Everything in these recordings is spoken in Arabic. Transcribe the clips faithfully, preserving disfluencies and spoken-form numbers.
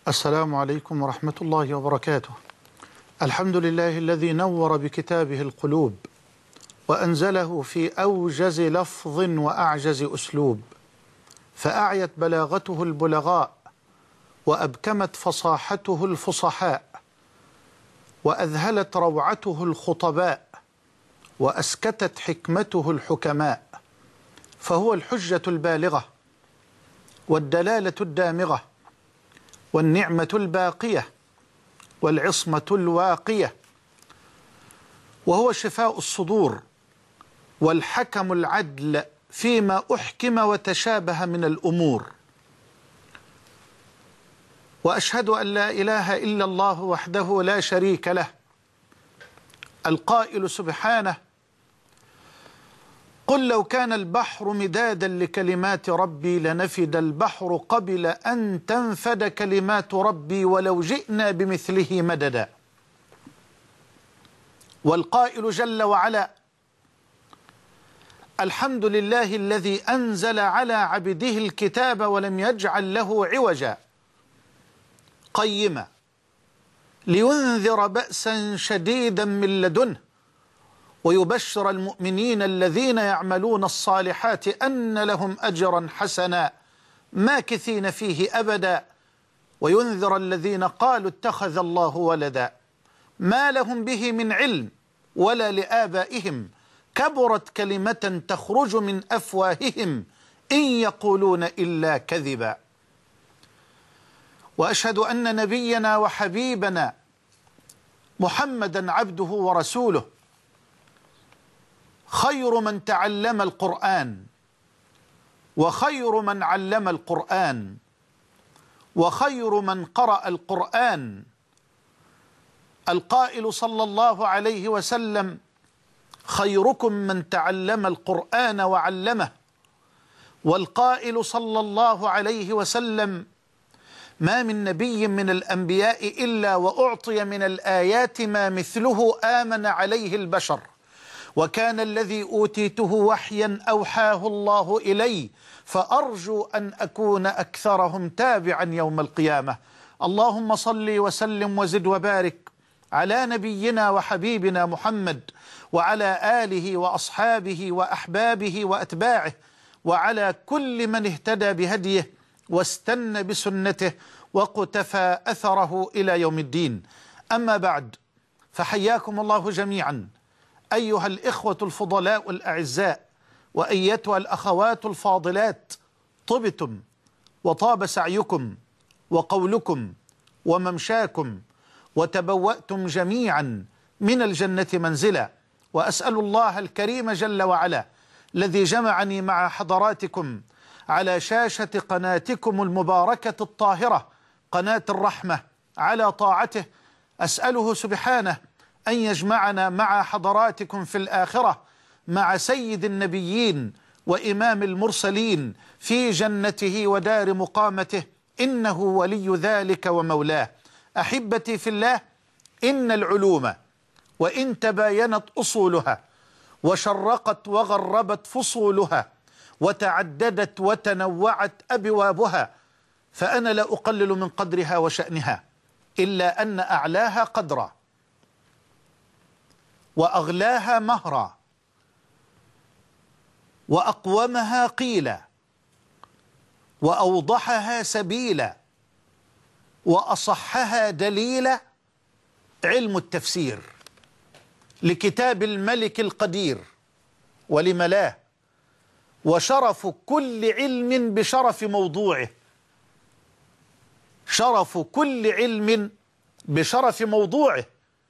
السلام عليكم ورحمة الله وبركاته. الحمد لله الذي نور بكتابه القلوب وأنزله في أوجز لفظ وأعجز أسلوب، فأعيت بلاغته البلغاء وأبكمت فصاحته الفصحاء، وأذهلت روعته الخطباء، وأسكتت حكمته الحكماء، فهو الحجة البالغة والدلالة الدامغة والنعمة الباقية والعصمة الواقية، وهو شفاء الصدور والحكم العدل فيما أحكم وتشابه من الأمور. وأشهد أن لا إله إلا الله وحده لا شريك له، القائل سبحانه: قل لو كان البحر مدادا لكلمات ربي لنفد البحر قبل أن تنفد كلمات ربي ولو جئنا بمثله مددا. والقائل جل وعلا: الحمد لله الذي أنزل على عبده الكتاب ولم يجعل له عوجا قيما لينذر بأسا شديدا من لدنه ويبشر المؤمنين الذين يعملون الصالحات أن لهم أجرا حسنا ماكثين فيه أبدا، وينذر الذين قالوا اتخذ الله ولدا ما لهم به من علم ولا لآبائهم كبرت كلمة تخرج من أفواههم إن يقولون إلا كذبا. وأشهد أن نبينا وحبيبنا محمدا عبده ورسوله خير من تعلم القرآن وخير من علم القرآن وخير من قرأ القرآن، القائل صلى الله عليه وسلم: خيركم من تعلم القرآن وعلمه. والقائل صلى الله عليه وسلم: ما من نبي من الأنبياء إلا وأعطي من الآيات ما مثله آمن عليه البشر، وكان الذي أوتيته وحيا أوحاه الله إلي، فأرجو أن أكون أكثرهم تابعا يوم القيامة. اللهم صل وسلم وزد وبارك على نبينا وحبيبنا محمد وعلى آله وأصحابه وأحبابه وأتباعه وعلى كل من اهتدى بهديه واستنى بسنته وقتفى أثره إلى يوم الدين. أما بعد، فحياكم الله جميعا أيها الإخوة الفضلاء الأعزاء وأيتها الأخوات الفاضلات، طبتم وطاب سعيكم وقولكم وممشاكم وتبوأتم جميعا من الجنة منزلا. وأسأل الله الكريم جل وعلا الذي جمعني مع حضراتكم على شاشة قناتكم المباركة الطاهرة قناة الرحمة على طاعته، أسأله سبحانه أن يجمعنا مع حضراتكم في الآخرة مع سيد النبيين وإمام المرسلين في جنته ودار مقامته، إنه ولي ذلك ومولاه. أحبتي في الله، إن العلوم وإن تباينت أصولها وشرقت وغربت فصولها وتعددت وتنوعت أبوابها، فأنا لا أقلل من قدرها وشأنها، إلا أن أعلاها قدرا وأغلاها مهرا وأقومها قيلا وأوضحها سبيلا وأصحها دليلا علم التفسير لكتاب الملك القدير ولملاه، وشرف كل علم بشرف موضوعه، شرف كل علم بشرف موضوعه.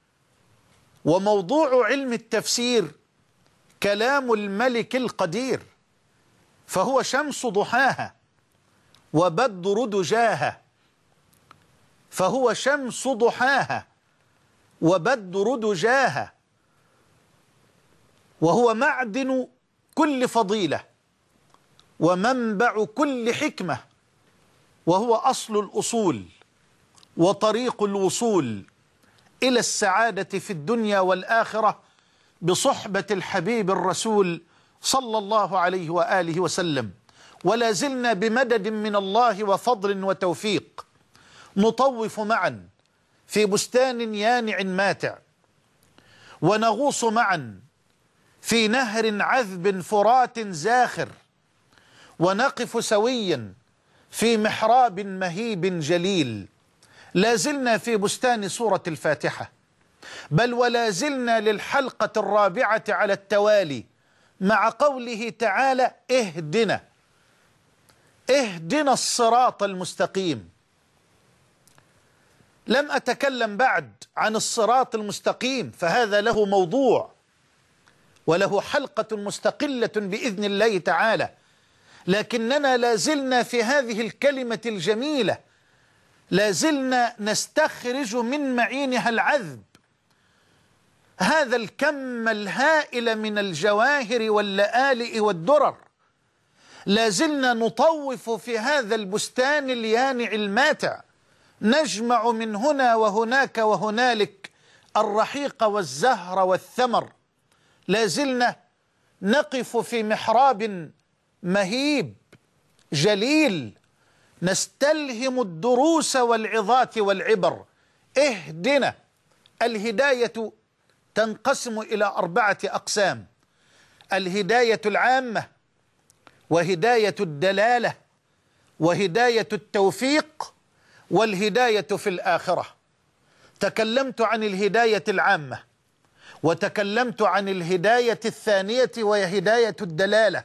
وموضوع علم التفسير كلام الملك القدير، فهو شمس ضحاها وبدر دجاها، فهو شمس ضحاها وبدر دجاها، وهو معدن كل فضيلة ومنبع كل حكمة، وهو أصل الأصول وطريق الوصول إلى السعادة في الدنيا والآخرة بصحبة الحبيب الرسول صلى الله عليه وآله وسلم. ولا زلنا بمدد من الله وفضل وتوفيق نطوف معا في بستان يانع ماتع، ونغوص معا في نهر عذب فرات زاخر، ونقف سويا في محراب مهيب جليل. لا زلنا في بستان سورة الفاتحة، بل ولا زلنا للحلقة الرابعة على التوالي مع قوله تعالى: اهدنا اهدنا الصراط المستقيم. لم أتكلم بعد عن الصراط المستقيم، فهذا له موضوع وله حلقة مستقلة بإذن الله تعالى، لكننا لا زلنا في هذه الكلمة الجميلة، لا زلنا نستخرج من معينها العذب، هذا الكم الهائل من الجواهر واللآلئ والدرر. لا زلنا نطوف في هذا البستان اليانع الماتع، نجمع من هنا وهناك وهنالك الرحيق والزهر والثمر. لا زلنا نقف في محراب مهيب جليل، نستلهم الدروس والعظات والعبر. اهدنا. الهداية تنقسم إلى أربعة أقسام: الهداية العامة، وهداية الدلالة، وهداية التوفيق، والهداية في الآخرة. تكلمت عن الهداية العامة، وتكلمت عن الهداية الثانية وهي هداية الدلالة،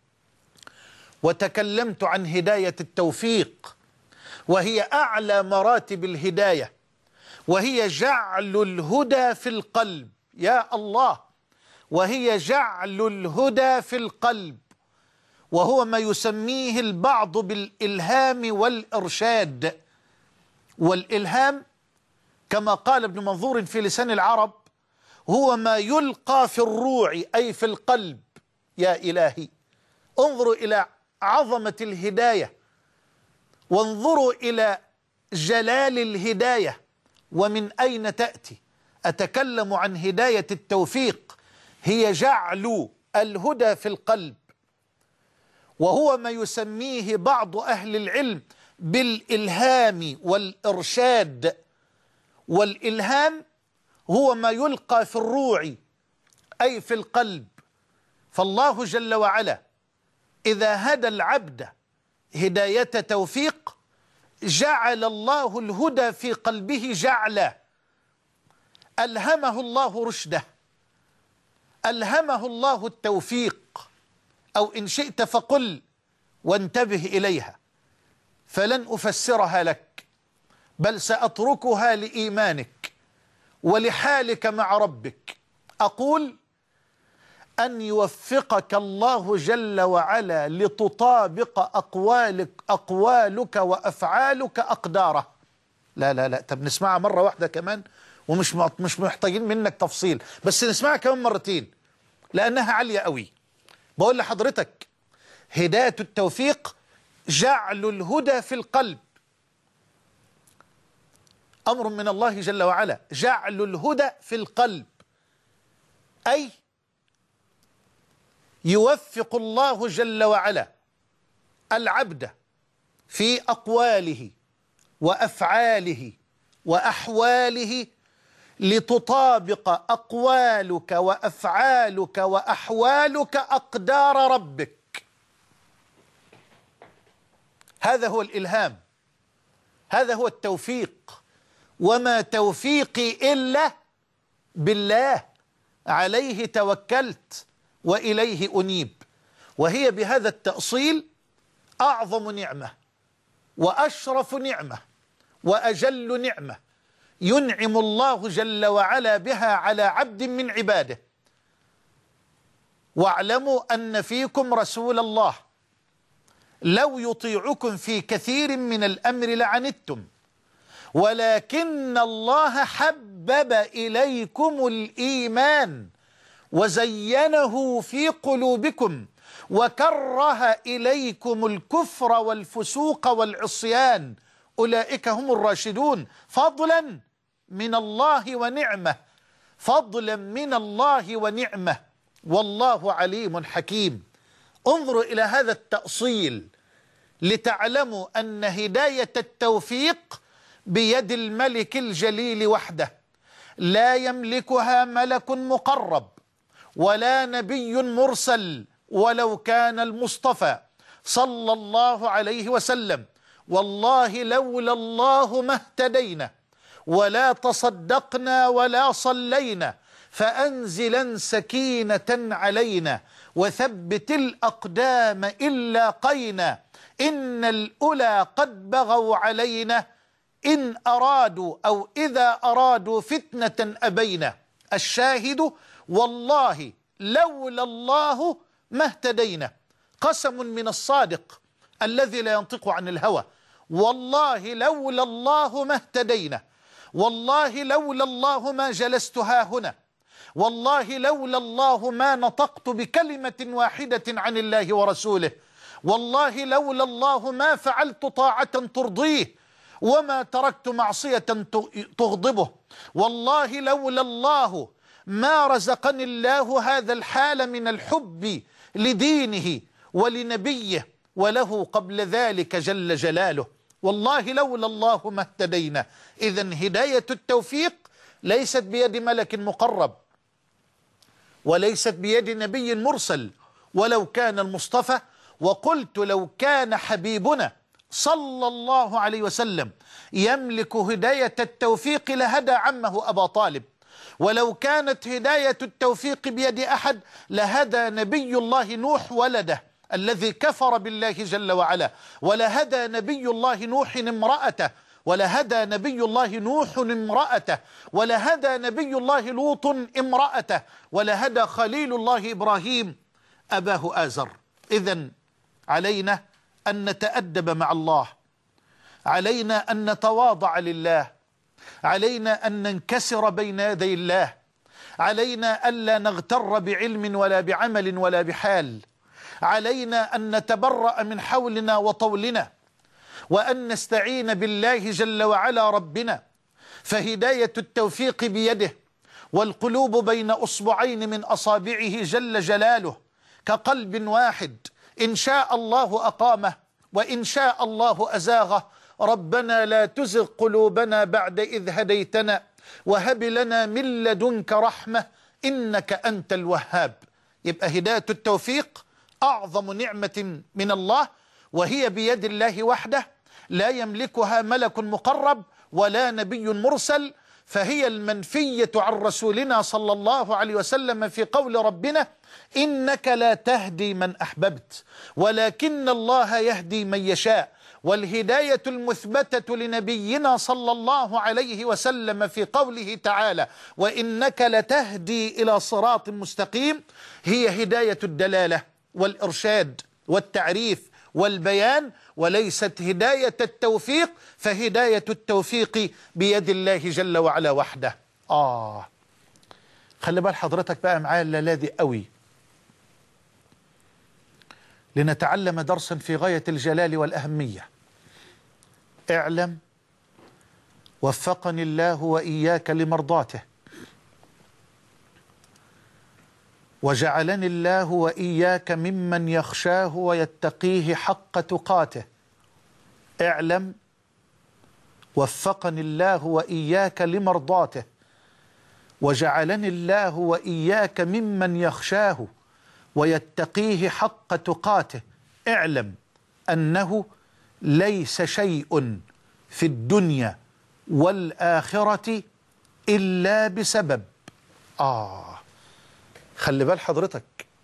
وتكلمت عن هداية التوفيق، وهي أعلى مراتب الهداية، وهي جعل الهدى في القلب. يا الله، وهي جعل الهدى في القلب، وهو ما يسميه البعض بالإلهام والإرشاد. والإلهام كما قال ابن منظور في لسان العرب هو ما يلقى في الروع أي في القلب. يا إلهي، انظروا إلى عظمة الهداية، وانظروا إلى جلال الهداية ومن أين تأتي. أتكلم عن هداية التوفيق، هي جعل الهدى في القلب، وهو ما يسميه بعض أهل العلم بالإلهام والإرشاد. والإلهام هو ما يلقى في الروع أي في القلب. فالله جل وعلا إذا هدى العبد هداية توفيق جعل الله الهدى في قلبه جعلا، ألهمه الله رشده، ألهمه الله التوفيق، أو إن شئت فقل وانتبه إليها، فلن أفسرها لك بل سأتركها لإيمانك ولحالك مع ربك. أقول أن يوفقك الله جل وعلا لتطابق أقوالك أقوالك وأفعالك أقداره. لا لا لا طب نسمعها مرة واحدة كمان، ومش مش محتاجين منك تفصيل، بس نسمعها كمان مرتين لأنها عالية قوي. بقول لحضرتك هداية التوفيق جعل الهدى في القلب، أمر من الله جل وعلا، جعل الهدى في القلب، أي يوفق الله جل وعلا العبد في أقواله وأفعاله وأحواله لتطابق أقوالك وأفعالك وأحوالك أقدار ربك. هذا هو الإلهام، هذا هو التوفيق. وما توفيقي إلا بالله، عليه توكلت وإليه أنيب. وهي بهذا التأصيل أعظم نعمة وأشرف نعمة وأجل نعمة ينعم الله جل وعلا بها على عبد من عباده. واعلموا أن فيكم رسول الله لو يطيعكم في كثير من الأمر لعنتم، ولكن الله حبب إليكم الإيمان وزينه في قلوبكم وكره إليكم الكفر والفسوق والعصيان، أولئك هم الراشدون، فضلا من الله ونعمة، فضلا من الله ونعمة، والله عليم حكيم. انظروا إلى هذا التأصيل لتعلموا أن هداية التوفيق بيد الملك الجليل وحده، لا يملكها ملك مقرب ولا نبي مرسل ولو كان المصطفى صلى الله عليه وسلم. والله لولا الله ما اهتدينا ولا تصدقنا ولا صلينا، فأنزلا سكينة علينا وثبت الأقدام إن لاقينا، إن الأولى قد بغوا علينا، إن أرادوا أو إذا أرادوا فتنة أبينا. الشاهد والله لولا الله ما اهتدينا، قسم من الصادق الذي لا ينطق عن الهوى. والله لولا الله ما اهتدينا، والله لولا الله ما جلست ها هنا، والله لولا الله ما نطقت بكلمة واحدة عن الله ورسوله، والله لولا الله ما فعلت طاعة ترضيه وما تركت معصية تغضبه، والله لولا الله ما رزقني الله هذا الحال من الحب لدينه ولنبيه وله قبل ذلك جل جلاله. والله لولا الله ما اهتدينا. إذن هداية التوفيق ليست بيد ملك مقرب وليست بيد نبي مرسل ولو كان المصطفى. وقلت لو كان حبيبنا صلى الله عليه وسلم يملك هداية التوفيق لهدى عمه أبا طالب، ولو كانت هداية التوفيق بيد أحد لهدى نبي الله نوح ولده الذي كفر بالله جل وعلا، ولهدى نبي الله نوح امرأته، ولهدى نبي الله نوح امرأته، ولهدى نبي الله لوط امرأته، ولهدى خليل الله إبراهيم أباه آزر. إذن علينا أن نتأدب مع الله، علينا أن نتواضع لله، علينا أن ننكسر بين يدي الله، علينا ألا نغتر بعلم ولا بعمل ولا بحال، علينا أن نتبرأ من حولنا وطولنا، وأن نستعين بالله جل وعلا ربنا، فهداية التوفيق بيده، والقلوب بين أصبعين من أصابعه جل جلاله كقلب واحد، إن شاء الله أقامه وإن شاء الله أزاغه. ربنا لا تزغ قلوبنا بعد إذ هديتنا وهب لنا من لدنك رحمة إنك أنت الوهاب. يبقى هداية التوفيق أعظم نعمة من الله، وهي بيد الله وحده، لا يملكها ملك مقرب ولا نبي مرسل، فهي المنفية عن رسولنا صلى الله عليه وسلم في قول ربنا: إنك لا تهدي من أحببت ولكن الله يهدي من يشاء. والهداية المثبتة لنبينا صلى الله عليه وسلم في قوله تعالى: وإنك لتهدي إلى صراط مستقيم، هي هداية الدلالة والإرشاد والتعريف والبيان، وليست هداية التوفيق، فهداية التوفيق بيد الله جل وعلا وحده. آه خلي بال حضرتك بقى معايا الذي قوي، لنتعلم درسا في غاية الجلال والأهمية. اعلم وفقني الله وإياك لمرضاته، وجعلني الله وإياك ممن يخشاه ويتقيه حق تقاته. اعلم وفقني الله وإياك لمرضاته، وجعلني الله وإياك ممن يخشاه ويتقيه حق تقاته. اعلم أنه ليس شيء في الدنيا والآخرة إلا بسبب. آه خلي بال حضرتك،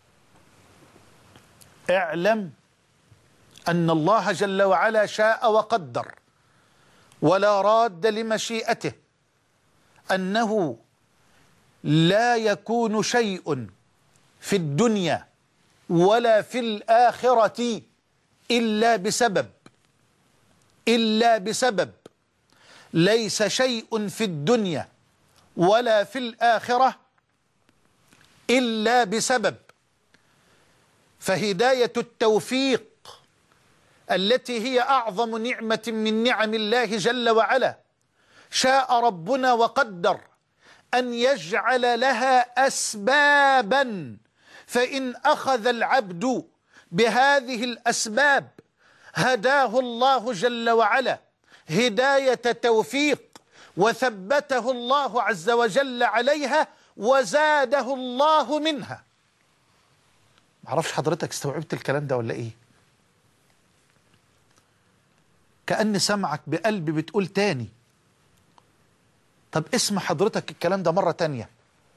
اعلم أن الله جل وعلا شاء وقدر ولا راد لمشيئته، أنه لا يكون شيء في الدنيا ولا في الآخرة إلا بسبب، إلا بسبب. ليس شيء في الدنيا ولا في الآخرة إلا بسبب. فهداية التوفيق التي هي أعظم نعمة من نعم الله جل وعلا، شاء ربنا وقدر أن يجعل لها أسبابا، فإن أخذ العبد بهذه الأسباب هداه الله جل وعلا هداية توفيق، وثبته الله عز وجل عليها وزاده الله منها. معرفش حضرتك استوعبت الكلام ده ولا ايه؟ كأن سمعك بقلبي بتقول تاني. طب اسمع حضرتك الكلام ده مرة تانية.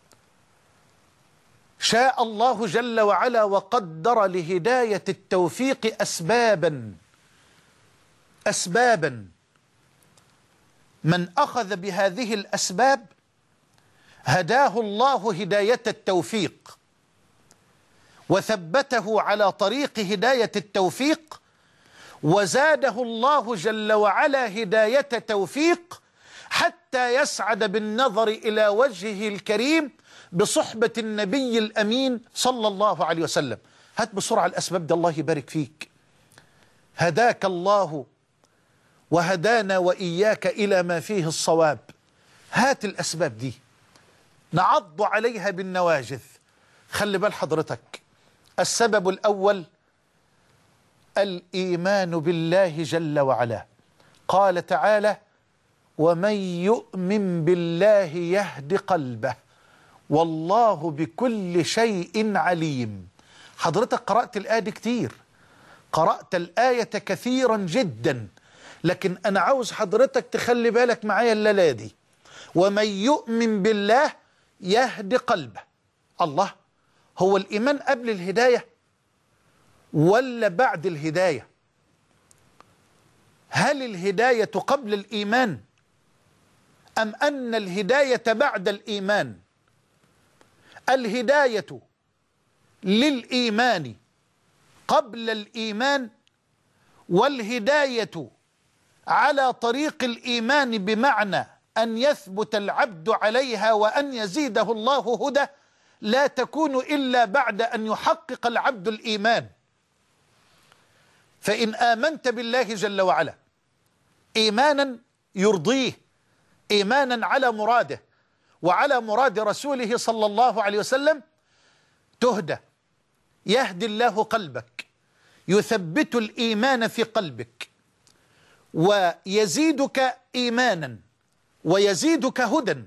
شاء الله جل وعلا وقدر لهداية التوفيق أسبابا أسبابا من أخذ بهذه الأسباب هداه الله هداية التوفيق وثبته على طريق هداية التوفيق، وزاده الله جل وعلا هداية توفيق حتى يسعد بالنظر إلى وجهه الكريم بصحبة النبي الأمين صلى الله عليه وسلم. هات بسرعة الأسباب دي الله يبارك فيك. هداك الله وهدانا وإياك إلى ما فيه الصواب. هات الأسباب دي نعض عليها بالنواجذ. خلي بال حضرتك، السبب الأول الإيمان بالله جل وعلا. قال تعالى: ومن يؤمن بالله يهد قلبه والله بكل شيء عليم. حضرتك قرأت الآية دي كتير، قرأت الآية كثيرا جدا، لكن أنا عاوز حضرتك تخلي بالك معايا الليلة دي. ومن يؤمن بالله يهد قلبه. الله، هو الإيمان قبل الهداية ولا بعد الهداية؟ هل الهداية قبل الإيمان أم أن الهداية بعد الإيمان؟ الهداية للإيمان قبل الإيمان، والهداية على طريق الإيمان بمعنى أن يثبت العبد عليها وأن يزيده الله هدى لا تكون إلا بعد أن يحقق العبد الإيمان. فإن آمنت بالله جل وعلا إيمانا يرضيه، إيمانا على مراده وعلى مراد رسوله صلى الله عليه وسلم، تهدى، يهدي الله قلبك، يثبت الإيمان في قلبك ويزيدك إيمانا ويزيدك هدى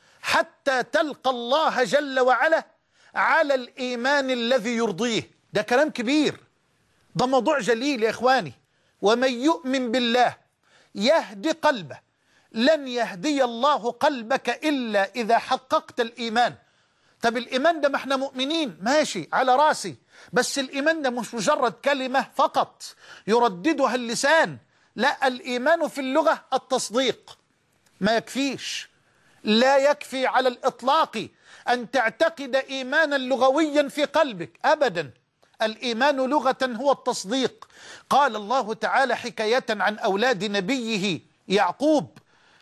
حتى تلقى الله جل وعلا على الإيمان الذي يرضيه. ده كلام كبير، ده موضوع جليل يا إخواني. ومن يؤمن بالله يهدي قلبه. لن يهدي الله قلبك إلا إذا حققت الإيمان. طب الإيمان ده ما احنا مؤمنين، ماشي على راسي، بس الإيمان ده مش مجرد كلمة فقط يرددها اللسان. لا، الإيمان في اللغة التصديق، ما يكفيش، لا يكفي على الإطلاق أن تعتقد إيمانا لغويا في قلبك أبدا. الإيمان لغة هو التصديق. قال الله تعالى حكاية عن أولاد نبيه يعقوب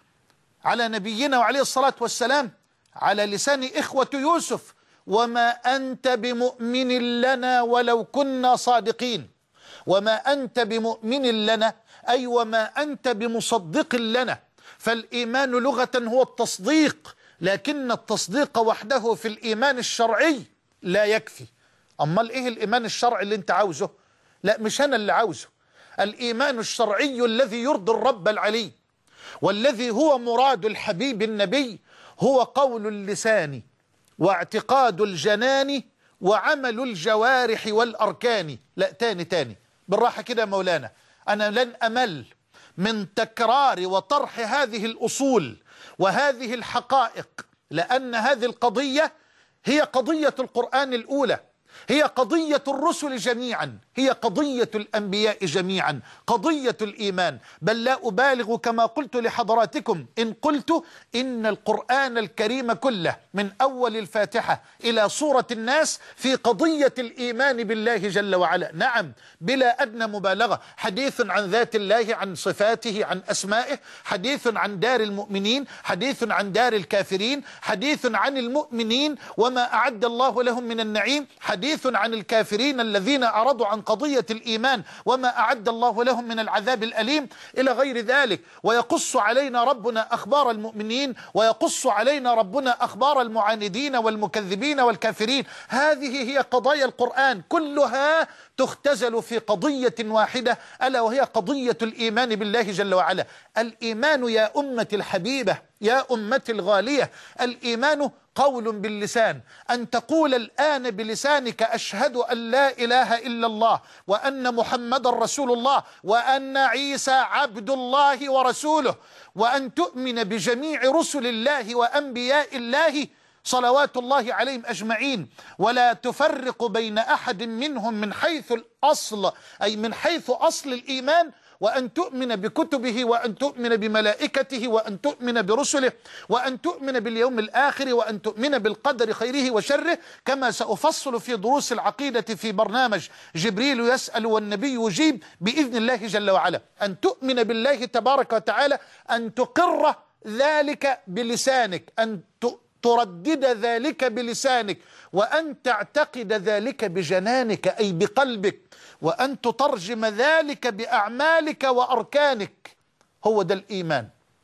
على نبينا وعليه الصلاة والسلام على لسان إخوة يوسف: وما أنت بمؤمن لنا ولو كنا صادقين. وما أنت بمؤمن لنا أي وما أنت بمصدق لنا. فالإيمان لغة هو التصديق، لكن التصديق وحده في الإيمان الشرعي لا يكفي. أمال إيه الإيمان الشرعي اللي أنت عاوزه؟ لا، مش أنا اللي عاوزه. الإيمان الشرعي الذي يرضي الرب العلي والذي هو مراد الحبيب النبي هو قول اللسان واعتقاد الجنان وعمل الجوارح والأركان. لا، تاني تاني بالراحة كده يا مولانا، أنا لن أمل من تكرار وطرح هذه الأصول وهذه الحقائق، لأن هذه القضية هي قضية القرآن الأولى، هي قضية الرسل جميعا، هي قضية الأنبياء جميعا، قضية الإيمان. بل لا أبالغ كما قلت لحضراتكم إن قلت إن القرآن الكريم كله من أول الفاتحة إلى سورة الناس في قضية الإيمان بالله جل وعلا. نعم، بلا أدنى مبالغة. حديث عن ذات الله، عن صفاته، عن أسمائه، حديث عن دار المؤمنين، حديث عن دار الكافرين، حديث عن المؤمنين وما أعد الله لهم من النعيم، حديث عن الكافرين الذين أعرضوا عن قضية الإيمان وما أعد الله لهم من العذاب الأليم إلى غير ذلك. ويقص علينا ربنا أخبار المؤمنين، ويقص علينا ربنا أخبار المعاندين والمكذبين والكافرين. هذه هي قضايا القرآن، كلها تختزل في قضية واحدة، ألا وهي قضية الإيمان بالله جل وعلا. الإيمان يا أمة الحبيبة، يا أمة الغالية، الإيمان قول باللسان، أن تقول الآن بلسانك أشهد أن لا إله إلا الله وأن محمد رسول الله وأن عيسى عبد الله ورسوله، وأن تؤمن بجميع رسل الله وأنبياء الله صلوات الله عليهم أجمعين، ولا تفرق بين أحد منهم من حيث الأصل، أي من حيث أصل الإيمان، وأن تؤمن بكتبه وأن تؤمن بملائكته وأن تؤمن برسله وأن تؤمن باليوم الآخر وأن تؤمن بالقدر خيره وشره، كما سأفصل في دروس العقيدة في برنامج جبريل يسأل والنبي يجيب بإذن الله جل وعلا. أن تؤمن بالله تبارك وتعالى، أن تقر ذلك بلسانك، أن تردد ذلك بلسانك، وأن تعتقد ذلك بجنانك أي بقلبك، وأن تترجم ذلك بأعمالك وأركانك. هو ده الإيمان.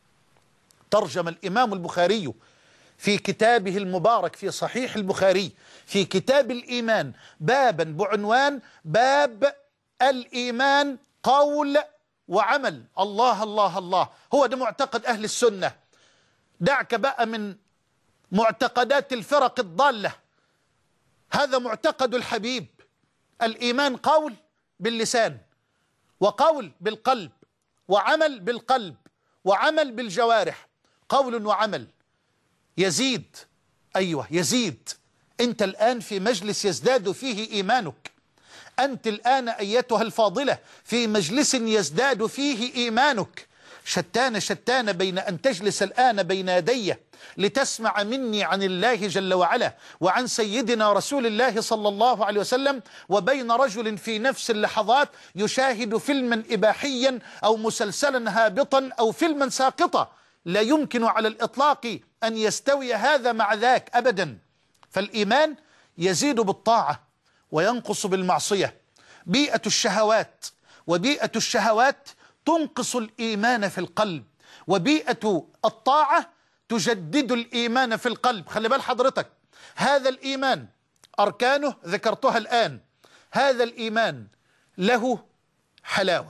ترجم الإمام البخاري في كتابه المبارك في صحيح البخاري في كتاب الإيمان بابا بعنوان باب الإيمان قول وعمل. الله الله الله، هو ده معتقد أهل السنة. دعك بقى من معتقدات الفرق الضالة، هذا معتقد الحبيب. الإيمان قول باللسان، وقول بالقلب، وعمل بالقلب، وعمل بالجوارح. قول وعمل يزيد، أيوة يزيد. أنت الآن في مجلس يزداد فيه إيمانك، أنت الآن أيتها الفاضلة في مجلس يزداد فيه إيمانك. شتان شتان بين أن تجلس الآن بين يدي لتسمع مني عن الله جل وعلا وعن سيدنا رسول الله صلى الله عليه وسلم، وبين رجل في نفس اللحظات يشاهد فيلما إباحيا أو مسلسلا هابطا أو فيلما ساقطا. لا يمكن على الإطلاق أن يستوي هذا مع ذاك أبدا. فالإيمان يزيد بالطاعة وينقص بالمعصية. بيئة الشهوات، وبيئة الشهوات تنقص الإيمان في القلب، وبيئة الطاعة تجدد الإيمان في القلب. خلي بال حضرتك، هذا الإيمان أركانه ذكرتها الآن. هذا الإيمان له حلاوة،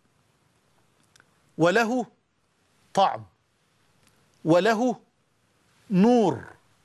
وله طعم، وله نور.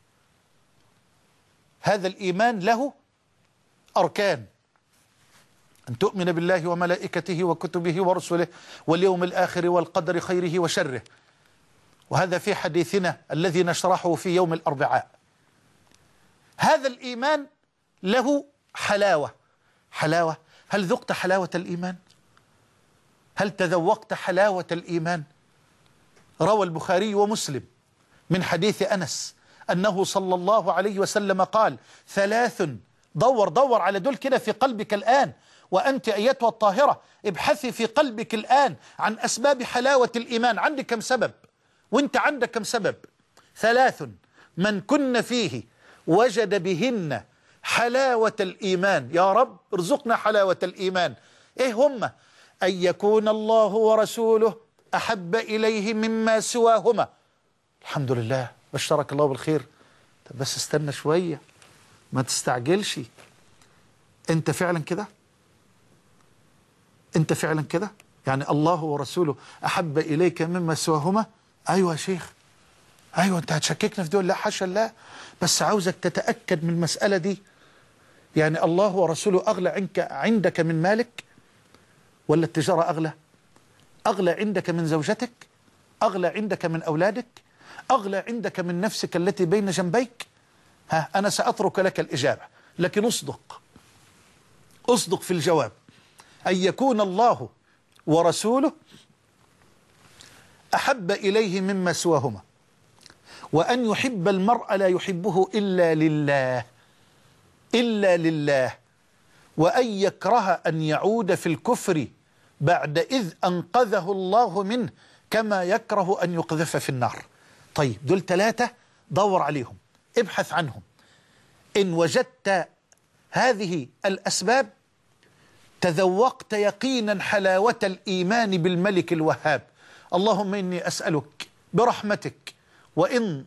هذا الإيمان له أركان: أن تؤمن بالله وملائكته وكتبه ورسله واليوم الآخر والقدر خيره وشره. وهذا في حديثنا الذي نشرحه في يوم الأربعاء. هذا الإيمان له حلاوة. حلاوة، هل ذقت حلاوة الإيمان؟ هل تذوقت حلاوة الإيمان؟ روى البخاري ومسلم من حديث أنس أنه صلى الله عليه وسلم قال: ثلاث، دور دور على دول كده في قلبك الآن، وأنت أيتها الطاهرة ابحثي في قلبك الآن عن أسباب حلاوة الإيمان. عندك كم سبب؟ وانت عندك كم سبب؟ ثلاث من كن فيه وجد بهن حلاوة الإيمان. يا رب ارزقنا حلاوة الإيمان. إيه هم؟ أن يكون الله ورسوله أحب إليه مما سواهما. الحمد لله، بشرك الله بالخير. طب بس استنى شوية، ما تستعجلش. انت فعلا كده؟ انت فعلا كده؟ يعني الله ورسوله أحب إليك مما سواهما؟ أيوة يا شيخ، أيوة. أنت هتشككنا في دول؟ لا حاشا الله، بس عاوزك تتأكد من المسألة دي. يعني الله ورسوله أغلى عنك عندك من مالك، ولا التجارة أغلى؟ أغلى عندك من زوجتك؟ أغلى عندك من أولادك؟ أغلى عندك من نفسك التي بين جنبيك؟ ها، أنا سأترك لك الإجابة، لكن أصدق أصدق في الجواب. أن يكون الله ورسوله أحب إليه مما سواهما، وأن يحب المرء لا يحبه إلا لله إلا لله، وأن يكره أن يعود في الكفر بعد إذ أنقذه الله منه، كما يكره أن يقذف في النار. طيب دول ثلاثة، دور عليهم، ابحث عنهم. إن وجدت هذه الأسباب تذوقت يقينا حلاوة الإيمان بالملك الوهاب. اللهم إني أسألك برحمتك وإن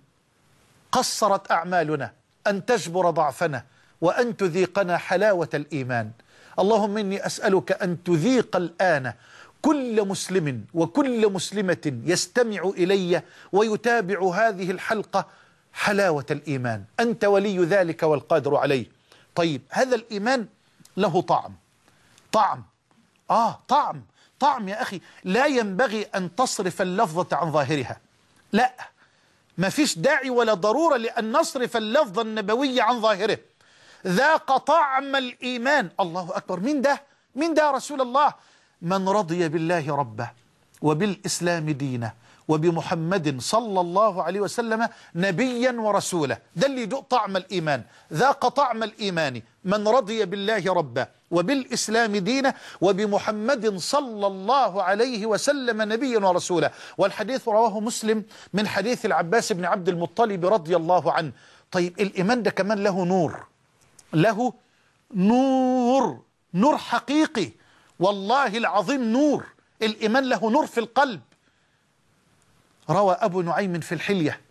قصرت أعمالنا أن تجبر ضعفنا وأن تذيقنا حلاوة الإيمان. اللهم إني أسألك أن تذيق الآن كل مسلم وكل مسلمة يستمع إلي ويتابع هذه الحلقة حلاوة الإيمان. أنت ولي ذلك والقادر عليه. طيب، هذا الإيمان له طعم. طعم آه طعم طعم يا أخي، لا ينبغي أن تصرف اللفظة عن ظاهرها. لا، ما فيش داعي ولا ضرورة لأن نصرف اللفظ النبوي عن ظاهره. ذاق طعم الإيمان. الله أكبر. مين ده؟ مين ده يا رسول الله؟ من رضي بالله ربه وبالإسلام دينه وبمحمد صلى الله عليه وسلم نبيا ورسولا. ده اللي يدوق طعم الإيمان. ذاق طعم الإيمان من رضي بالله ربه وبالإسلام دينه وبمحمد صلى الله عليه وسلم نبيا ورسولا. والحديث رواه مسلم من حديث العباس بن عبد المطلب رضي الله عنه. طيب، الإيمان ده كمان له نور، له نور، نور حقيقي والله العظيم، نور. الإيمان له نور في القلب. روى أبو نعيم في الحلية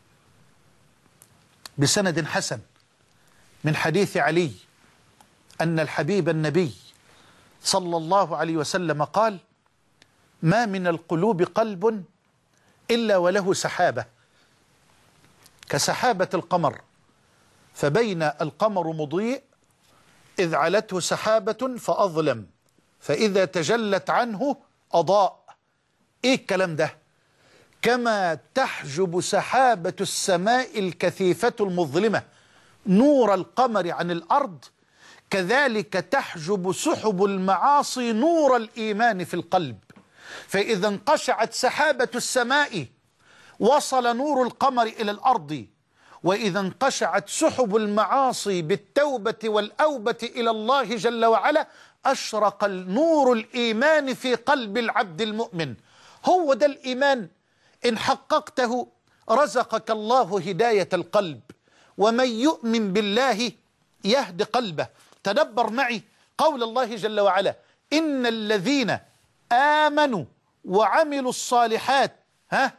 بسند حسن من حديث علي أن الحبيب النبي صلى الله عليه وسلم قال: ما من القلوب قلب إلا وله سحابة كسحابة القمر، فبين القمر مضيء إذ علته سحابة فأظلم، فإذا تجلت عنه أضاء. إيه الكلام ده؟ كما تحجب سحابة السماء الكثيفة المظلمة نور القمر عن الأرض، كذلك تحجب سحب المعاصي نور الإيمان في القلب. فإذا انقشعت سحابة السماء وصل نور القمر إلى الأرض، وإذا انقشعت سحب المعاصي بالتوبة والأوبة إلى الله جل وعلا أشرق نور الإيمان في قلب العبد المؤمن. هو ده الإيمان. إن حققته رزقك الله هداية القلب، ومن يؤمن بالله يهد قلبه. تدبر معي قول الله جل وعلا: إن الذين آمنوا وعملوا الصالحات ها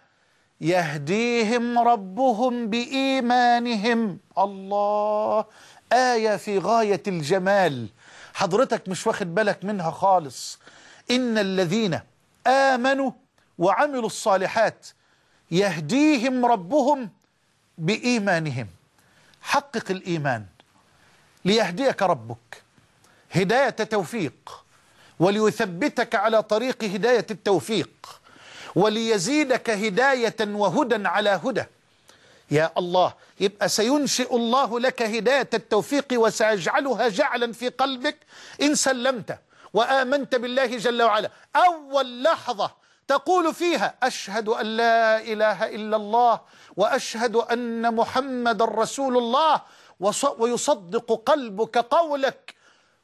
يهديهم ربهم بإيمانهم. الله، آية في غاية الجمال، حضرتك مش واخد بالك منها خالص. إن الذين آمنوا وعملوا الصالحات يهديهم ربهم بإيمانهم. حقق الإيمان ليهديك ربك هداية توفيق، وليثبتك على طريق هداية التوفيق، وليزيدك هداية وهدى على هدى. يا الله، يبقى سينشئ الله لك هداية التوفيق وسيجعلها جعلا في قلبك إن سلمت وآمنت بالله جل وعلا. أول لحظة تقول فيها: أشهد أن لا إله إلا الله وأشهد أن محمد رسول الله، ويصدق قلبك قولك.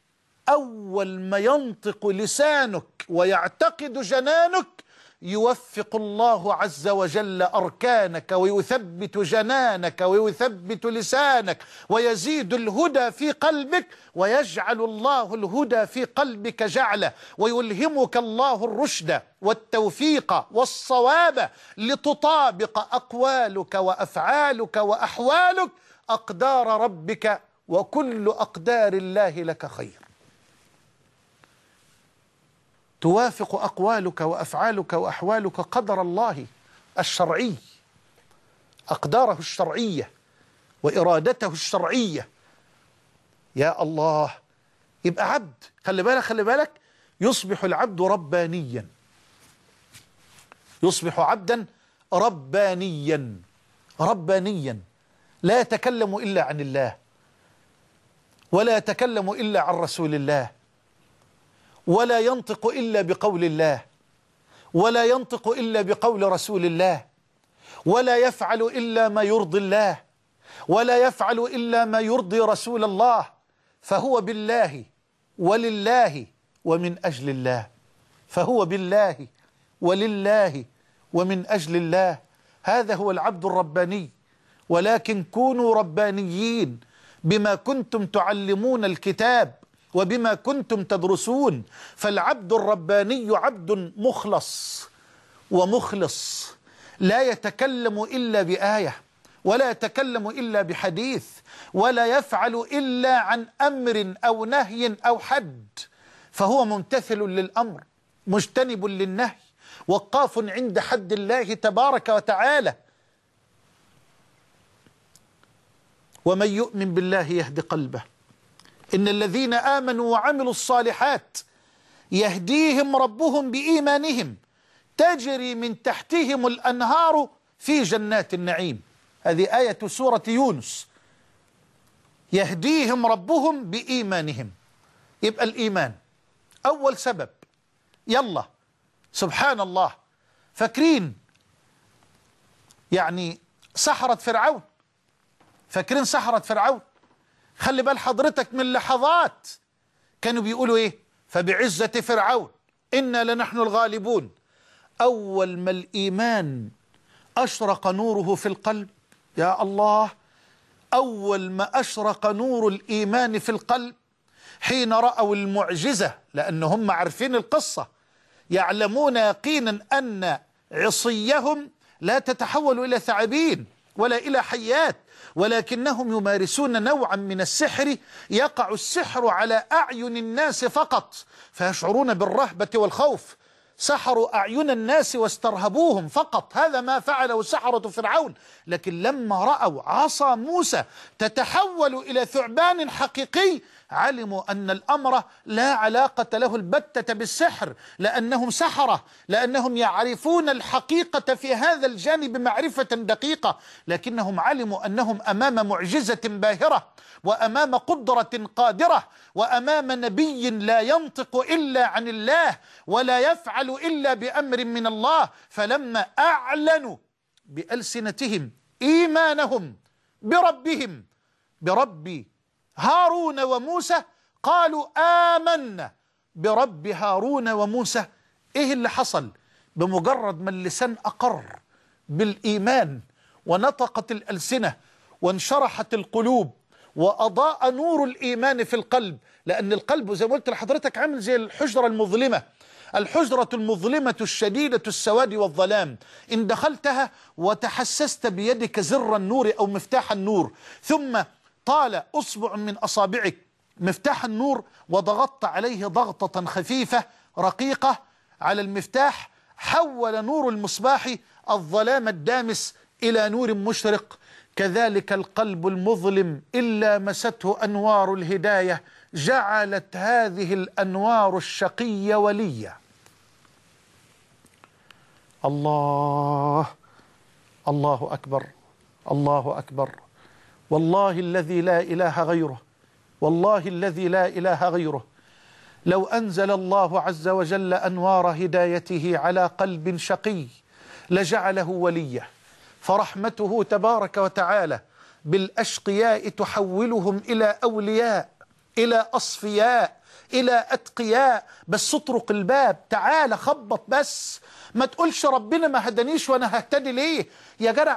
أول ما ينطق لسانك ويعتقد جنانك يوفق الله عز وجل أركانك ويثبت جنانك ويثبت لسانك ويزيد الهدى في قلبك، ويجعل الله الهدى في قلبك جعله، ويلهمك الله الرشد والتوفيق والصواب لتطابق أقوالك وأفعالك وأحوالك أقدار ربك، وكل أقدار الله لك خير. توافق أقوالك وأفعالك وأحوالك قدر الله الشرعي، أقداره الشرعية وإرادته الشرعية. يا الله، يبقى عبد. خلي بالك خلي بالك يصبح العبد ربانيا، يصبح عبدا ربانيا ربانيا لا يتكلم إلا عن الله، ولا يتكلم إلا عن رسول الله، ولا ينطق إلا بقول الله، ولا ينطق إلا بقول رسول الله، ولا يفعل إلا ما يرضي الله، ولا يفعل إلا ما يرضي رسول الله. فهو بالله ولله ومن أجل الله، فهو بالله ولله ومن أجل الله. هذا هو العبد الرباني. ولكن كونوا ربانيين بما كنتم تعلمون الكتاب وبما كنتم تدرسون. فالعبد الرباني عبد مخلص ومخلص، لا يتكلم إلا بآية ولا يتكلم إلا بحديث، ولا يفعل إلا عن أمر أو نهي أو حد، فهو ممتثل للأمر مجتنب للنهي، وقاف عند حد الله تبارك وتعالى. ومن يؤمن بالله يهد قلبه. إن الذين آمنوا وعملوا الصالحات يهديهم ربهم بإيمانهم تجري من تحتهم الأنهار في جنات النعيم. هذه آية سورة يونس. يهديهم ربهم بإيمانهم. يبقى الإيمان أول سبب. يلا سبحان الله، فاكرين يعني سحرة فرعون؟ فاكرين سحرة فرعون؟ خلي بال حضرتك من لحظات كانوا بيقولوا ايه؟ فبعزة فرعون إنا لنحن الغالبون. أول ما الإيمان أشرق نوره في القلب، يا الله، أول ما أشرق نور الإيمان في القلب حين رأوا المعجزة، لأنهم عارفين القصة، يعلمون يقينا أن عصيهم لا تتحول إلى ثعابين ولا إلى حيات، ولكنهم يمارسون نوعا من السحر يقع السحر على أعين الناس فقط فيشعرون بالرهبة والخوف. سحروا أعين الناس واسترهبوهم فقط، هذا ما فعله سحرة فرعون. لكن لما رأوا عصا موسى تتحول إلى ثعبان حقيقي علموا أن الأمر لا علاقة له البتة بالسحر، لأنهم سحرة، لأنهم يعرفون الحقيقة في هذا الجانب معرفة دقيقة، لكنهم علموا أنهم أمام معجزة باهرة، وأمام قدرة قادرة، وأمام نبي لا ينطق إلا عن الله ولا يفعل إلا بأمر من الله. فلما أعلنوا بألسنتهم إيمانهم بربهم، برب هارون وموسى، قالوا آمنا برب هارون وموسى. إيه اللي حصل؟ بمجرد ما اللسان أقر بالإيمان ونطقت الألسنة وانشرحت القلوب وأضاء نور الإيمان في القلب، لأن القلب زي ما قلت لحضرتك عامل زي الحجرة المظلمة، الحجرة المظلمة الشديدة السواد والظلام. إن دخلتها وتحسست بيدك زر النور أو مفتاح النور، ثم طال أصبع من أصابعك مفتاح النور وضغطت عليه ضغطة خفيفة رقيقة على المفتاح، حول نور المصباح الظلام الدامس إلى نور مشرق. كذلك القلب المظلم إلا مسته أنوار الهداية جعلت هذه الأنوار الشقي وليا. الله الله أكبر، الله أكبر. والله الذي لا إله غيره، والله الذي لا إله غيره، لو أنزل الله عز وجل أنوار هدايته على قلب شقي لجعله وليه، فرحمته تبارك وتعالى بالأشقياء تحولهم إلى أولياء، إلى أصفياء، إلى أتقياء. بس اطرق الباب، تعال خبط، بس ما تقولش ربنا ما هدانيش وأنا ههتدي ليه يا جدع.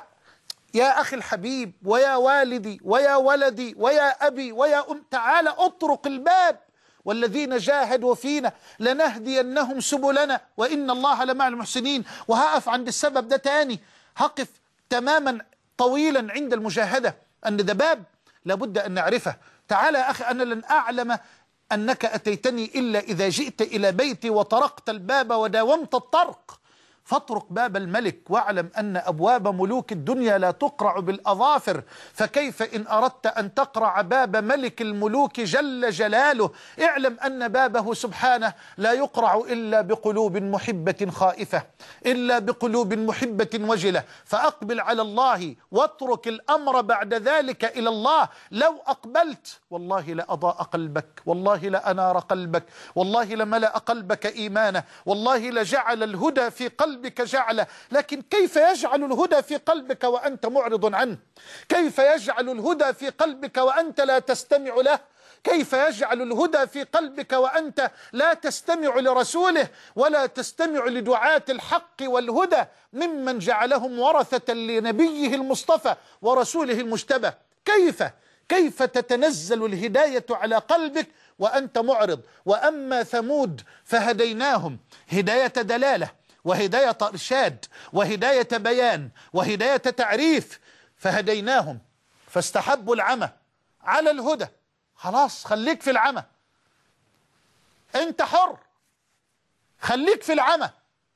يا أخي الحبيب ويا والدي ويا ولدي ويا أبي ويا أم، تعال اطرق الباب. والذين جاهدوا فينا لنهدينهم سبلنا وإن الله لمع المحسنين. وهقف عند السبب ده تاني، هقف تماما طويلا عند المجاهدة، أن ده باب لابد أن نعرفه. تعال يا أخي، أنا لن أعلم أنك أتيتني إلا إذا جئت إلى بيتي وطرقت الباب وداومت الطرق، فاطرق باب الملك واعلم أن أبواب ملوك الدنيا لا تقرع بالأظافر، فكيف إن أردت أن تقرع باب ملك الملوك جل جلاله؟ اعلم أن بابه سبحانه لا يقرع إلا بقلوب محبة خائفة، إلا بقلوب محبة وجلة. فأقبل على الله واترك الأمر بعد ذلك إلى الله. لو أقبلت والله لأضاء قلبك، والله لأنار قلبك، والله لملأ قلبك إيمانا، والله لجعل الهدى في قلبك قلبك جعله. لكن كيف يجعل الهدى في قلبك وأنت معرض عنه؟ كيف يجعل الهدى في قلبك وأنت لا تستمع له؟ كيف يجعل الهدى في قلبك وأنت لا تستمع لرسوله ولا تستمع لدعاة الحق والهدى ممن جعلهم ورثة لنبيه المصطفى ورسوله المجتبى؟ كيف كيف تتنزل الهداية على قلبك وأنت معرض؟ وأما ثمود فهديناهم هداية دلالة وهداية إرشاد وهداية بيان وهداية تعريف، فهديناهم فاستحبوا العمى على الهدى. خلاص خليك في العمى، انت حر، خليك في العمى.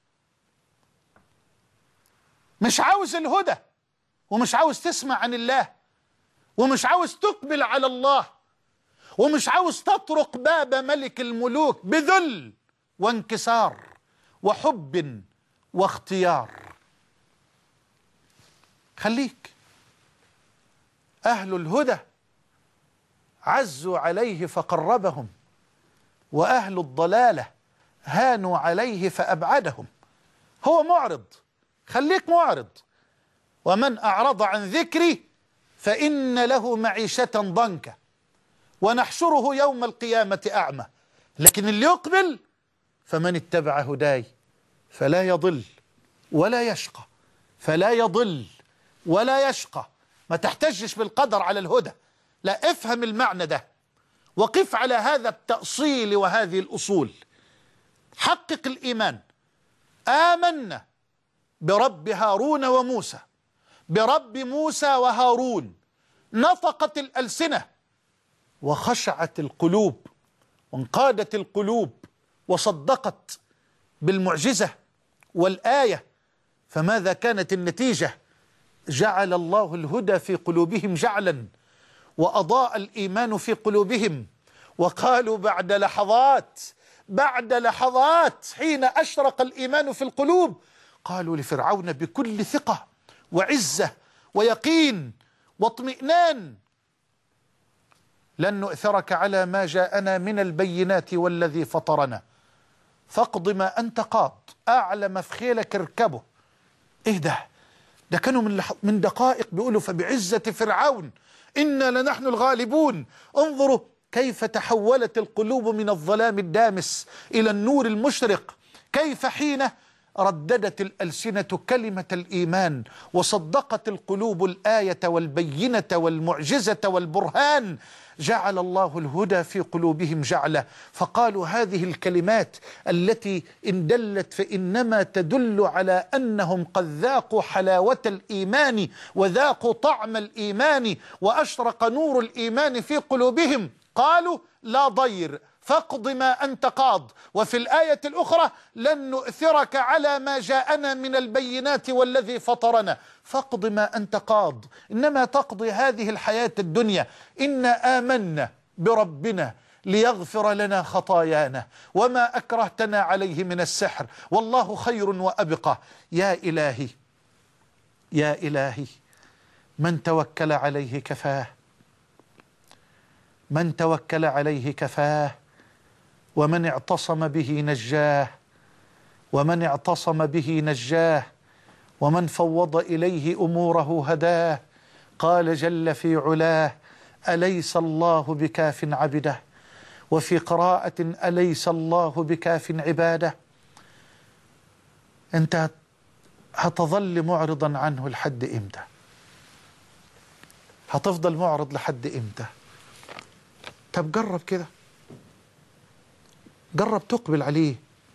مش عاوز الهدى ومش عاوز تسمع عن الله ومش عاوز تقبل على الله ومش عاوز تطرق باب ملك الملوك بذل وانكسار وحب واختيار. خليك. أهل الهدى عزوا عليه فقربهم، وأهل الضلالة هانوا عليه فأبعدهم. هو معرض، خليك معرض. ومن أعرض عن ذكري فإن له معيشة ضنكا ونحشره يوم القيامة أعمى. لكن اللي يقبل فمن اتبع هداي فلا يضل ولا يشقى، فلا يضل ولا يشقى. ما تحتجش بالقدر على الهدى، لا، افهم المعنى ده وقف على هذا التأصيل وهذه الأصول. حقق الإيمان. آمنا برب هارون وموسى، برب موسى وهارون. نطقت الألسنة وخشعت القلوب وانقادت القلوب وصدقت بالمعجزة والآية. فماذا كانت النتيجة؟ جعل الله الهدى في قلوبهم جعلا، وأضاء الإيمان في قلوبهم، وقالوا بعد لحظات بعد لحظات حين أشرق الإيمان في القلوب قالوا لفرعون بكل ثقة وعزة ويقين واطمئنان: لن نؤثرك على ما جاءنا من البينات والذي فطرنا فاقض ما أنت قاض. أعلى ما في خيلك اركبه. إيه ده؟ ده كانوا من, لح... من دقائق بيقولوا فبعزة فرعون إنا لنحن الغالبون. انظروا كيف تحولت القلوب من الظلام الدامس إلى النور المشرق. كيف حين رددت الألسنة كلمة الإيمان وصدقت القلوب الآية والبينة والمعجزة والبرهان جعل الله الهدى في قلوبهم جعله. فقالوا هذه الكلمات التي إن دلت فإنما تدل على أنهم قد ذاقوا حلاوة الإيمان وذاقوا طعم الإيمان وأشرق نور الإيمان في قلوبهم. قالوا لا ضير فاقض ما أنت قاض. وفي الآية الأخرى لن نؤثرك على ما جاءنا من البينات والذي فطرنا فاقض ما أنت قاض. إنما تقضي هذه الحياة الدنيا. إنا آمنا بربنا ليغفر لنا خطايانا وما أكرهتنا عليه من السحر والله خير وأبقى. يا إلهي يا إلهي، من توكل عليه كفاه، من توكل عليه كفاه، ومن اعتصم به نجاه، ومن اعتصم به نجاه، ومن فوض إليه أموره هداه. قال جل في علاه: أليس الله بكاف عبده؟ وفي قراءة: أليس الله بكاف عباده؟ أنت هتظل معرضا عنه لحد إمتى؟ هتفضل معرض لحد إمتى؟ طب جرب كده، جرب تقبل عليه،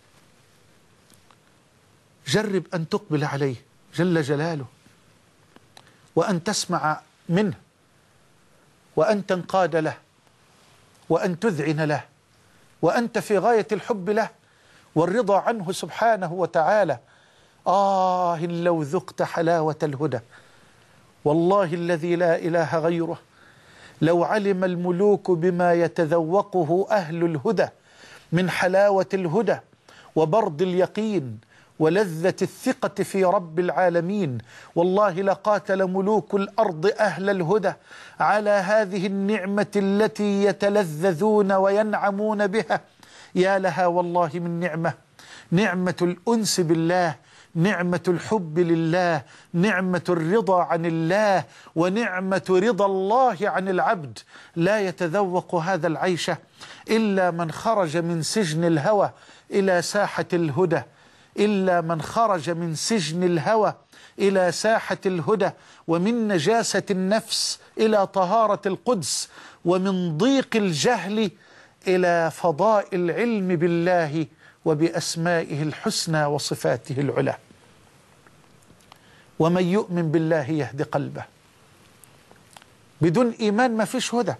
جرب أن تقبل عليه جل جلاله، وأن تسمع منه، وأن تنقاد له، وأن تذعن له، وأنت في غاية الحب له والرضا عنه سبحانه وتعالى. آه لو ذقت حلاوة الهدى، والله الذي لا إله غيره، لو علم الملوك بما يتذوقه أهل الهدى من حلاوة الهدى وبرد اليقين ولذة الثقة في رب العالمين، والله لقاتل ملوك الأرض أهل الهدى على هذه النعمة التي يتلذذون وينعمون بها. يا لها والله من نعمة، نعمة الأنس بالله، نعمة الحب لله، نعمة الرضا عن الله، ونعمة رضا الله عن العبد. لا يتذوق هذا العيش إلا من خرج من سجن الهوى إلى ساحة الهدى، إلا من خرج من سجن الهوى إلى ساحة الهدى، ومن نجاسة النفس إلى طهارة القدس، ومن ضيق الجهل إلى فضاء العلم بالله وبأسمائه الحسنى وصفاته العلى. ومن يؤمن بالله يهد قلبه، بدون إيمان ما فيش هدى،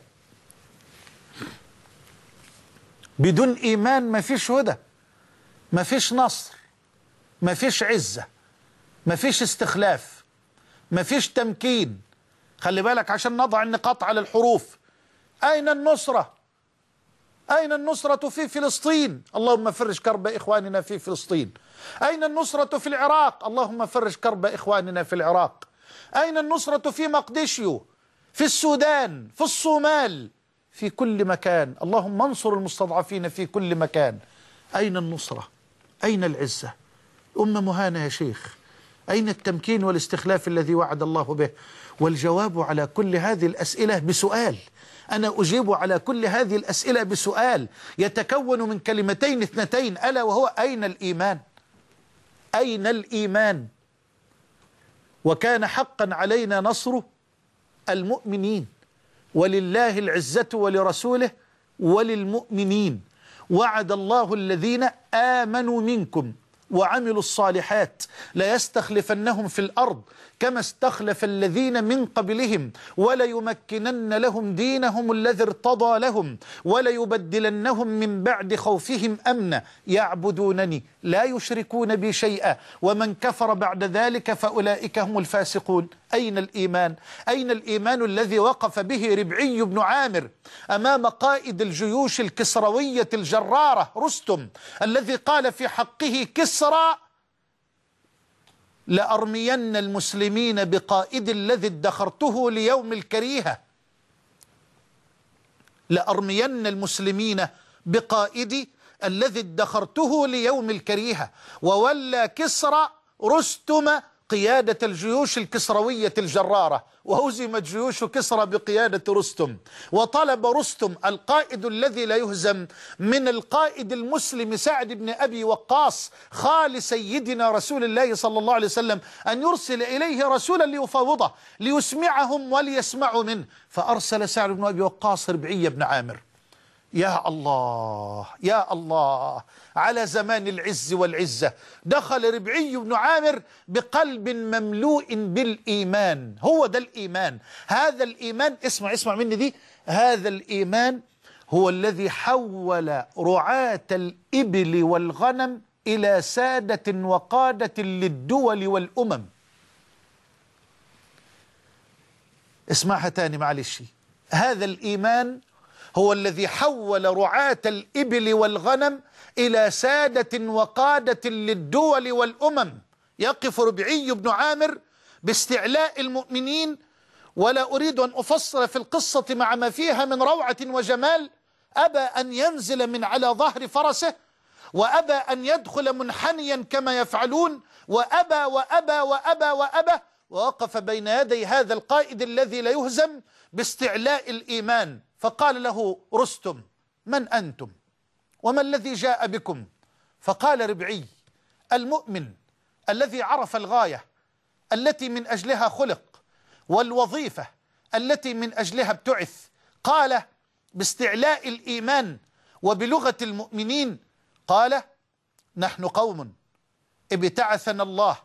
بدون إيمان ما فيش هدى، ما فيش نصر، ما فيش عزة، ما فيش استخلاف، ما فيش تمكين. خلي بالك عشان نضع النقاط على الحروف. أين النصرة؟ أين النصرة في فلسطين؟ اللهم فرج كرب إخواننا في فلسطين. أين النصرة في العراق؟ اللهم فرج كرب إخواننا في العراق. أين النصرة في مقدشيو، في السودان، في الصومال، في كل مكان؟ اللهم انصر المستضعفين في كل مكان. أين النصرة؟ أين العزة؟ أم مهانة يا شيخ، أين التمكين والاستخلاف الذي وعد الله به؟ والجواب على كل هذه الأسئلة بسؤال. أنا أجيب على كل هذه الأسئلة بسؤال يتكون من كلمتين اثنتين، ألا وهو أين الإيمان؟ أين الإيمان؟ وكان حقا علينا نصر المؤمنين، ولله العزة ولرسوله وللمؤمنين. وعد الله الذين آمنوا منكم وعملوا الصالحات ليستخلفنهم في الأرض كما استخلف الذين من قبلهم وليمكنن لهم دينهم الذي ارتضى لهم وليبدلنهم من بعد خوفهم أمنا يعبدونني لا يشركون بي شيئا ومن كفر بعد ذلك فأولئك هم الفاسقون. أين الإيمان؟ أين الإيمان الذي وقف به ربعي بن عامر أمام قائد الجيوش الكسروية الجرارة رستم الذي قال في حقه كسرى: لأرمين المسلمين بقائد الذي ادخرته ليوم الكريهة. لأرمين المسلمين بقائدي الذي ادخرته ليوم الكريهة. وولى كسرى رستم قيادة الجيوش الكسروية الجرارة، وهزمت جيوش كسرى بقيادة رستم. وطلب رستم القائد الذي لا يهزم من القائد المسلم سعد بن أبي وقاص خال سيدنا رسول الله صلى الله عليه وسلم أن يرسل إليه رسولا ليفاوضه ليسمعهم وليسمعوا منه. فأرسل سعد بن أبي وقاص ربعي بن عامر. يا الله يا الله على زمان العز والعزة، دخل ربعي بن عامر بقلب مملوء بالإيمان. هو ده الإيمان. هذا الإيمان، اسمع اسمع مني دي، هذا الإيمان هو الذي حول رعاة الإبل والغنم إلى سادة وقادة للدول والأمم. اسمعها تاني معلش. هذا الإيمان هو الذي حول رعاة الإبل والغنم إلى سادة وقادة للدول والأمم. يقف ربعي بن عامر باستعلاء المؤمنين، ولا أريد أن أفصل في القصة مع ما فيها من روعة وجمال. أبى أن ينزل من على ظهر فرسه، وأبى أن يدخل منحنيا كما يفعلون، وأبى وأبى وأبى وأبى، ووقف بين يدي هذا القائد الذي لا يهزم باستعلاء الإيمان. فقال له رستم: من أنتم وما الذي جاء بكم؟ فقال ربعي: المؤمن الذي عرف الغاية التي من أجلها خلق والوظيفة التي من أجلها ابتعث. قال باستعلاء الإيمان وبلغة المؤمنين، قال: نحن قوم ابتعثنا الله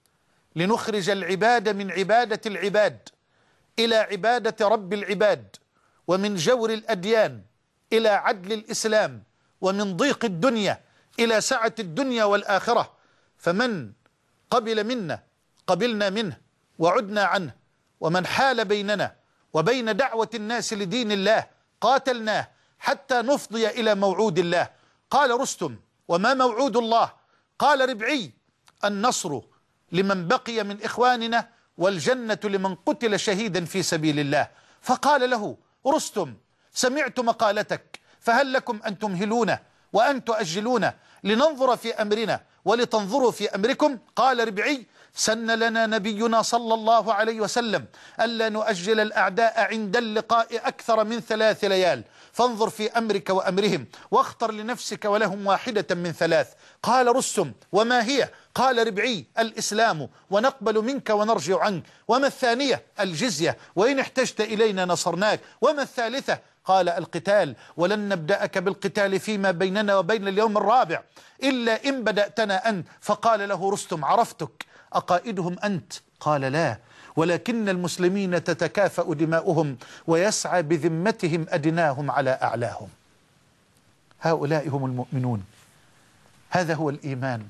لنخرج العباد من عبادة العباد إلى عبادة رب العباد، ومن جور الأديان إلى عدل الإسلام، ومن ضيق الدنيا إلى سعة الدنيا والآخرة. فمن قبل منا قبلنا منه وعدنا عنه، ومن حال بيننا وبين دعوة الناس لدين الله قاتلناه حتى نفضي إلى موعود الله. قال رستم: وما موعود الله؟ قال ربعي: النصر لمن بقي من إخواننا، والجنة لمن قتل شهيدا في سبيل الله. فقال له رستم: سمعت مقالتك، فهل لكم أن تمهلون وأن تؤجلون لننظر في أمرنا ولتنظروا في أمركم؟ قال ربعي: سن لنا نبينا صلى الله عليه وسلم ألا نؤجل الأعداء عند اللقاء أكثر من ثلاث ليال، فانظر في أمرك وأمرهم واختر لنفسك ولهم واحدة من ثلاث. قال رستم: وما هي؟ قال ربعي: الإسلام، ونقبل منك ونرجع عنك. وما الثانية؟ الجزية، وإن احتجت إلينا نصرناك. وما الثالثة؟ قال: القتال، ولن نبدأك بالقتال فيما بيننا وبين اليوم الرابع إلا إن بدأتنا أنت. فقال له رستم: عرفتك، أقائدهم أنت؟ قال: لا، ولكن المسلمين تتكافأ دماؤهم ويسعى بذمتهم أدناهم على أعلاهم. هؤلاء هم المؤمنون. هذا هو الإيمان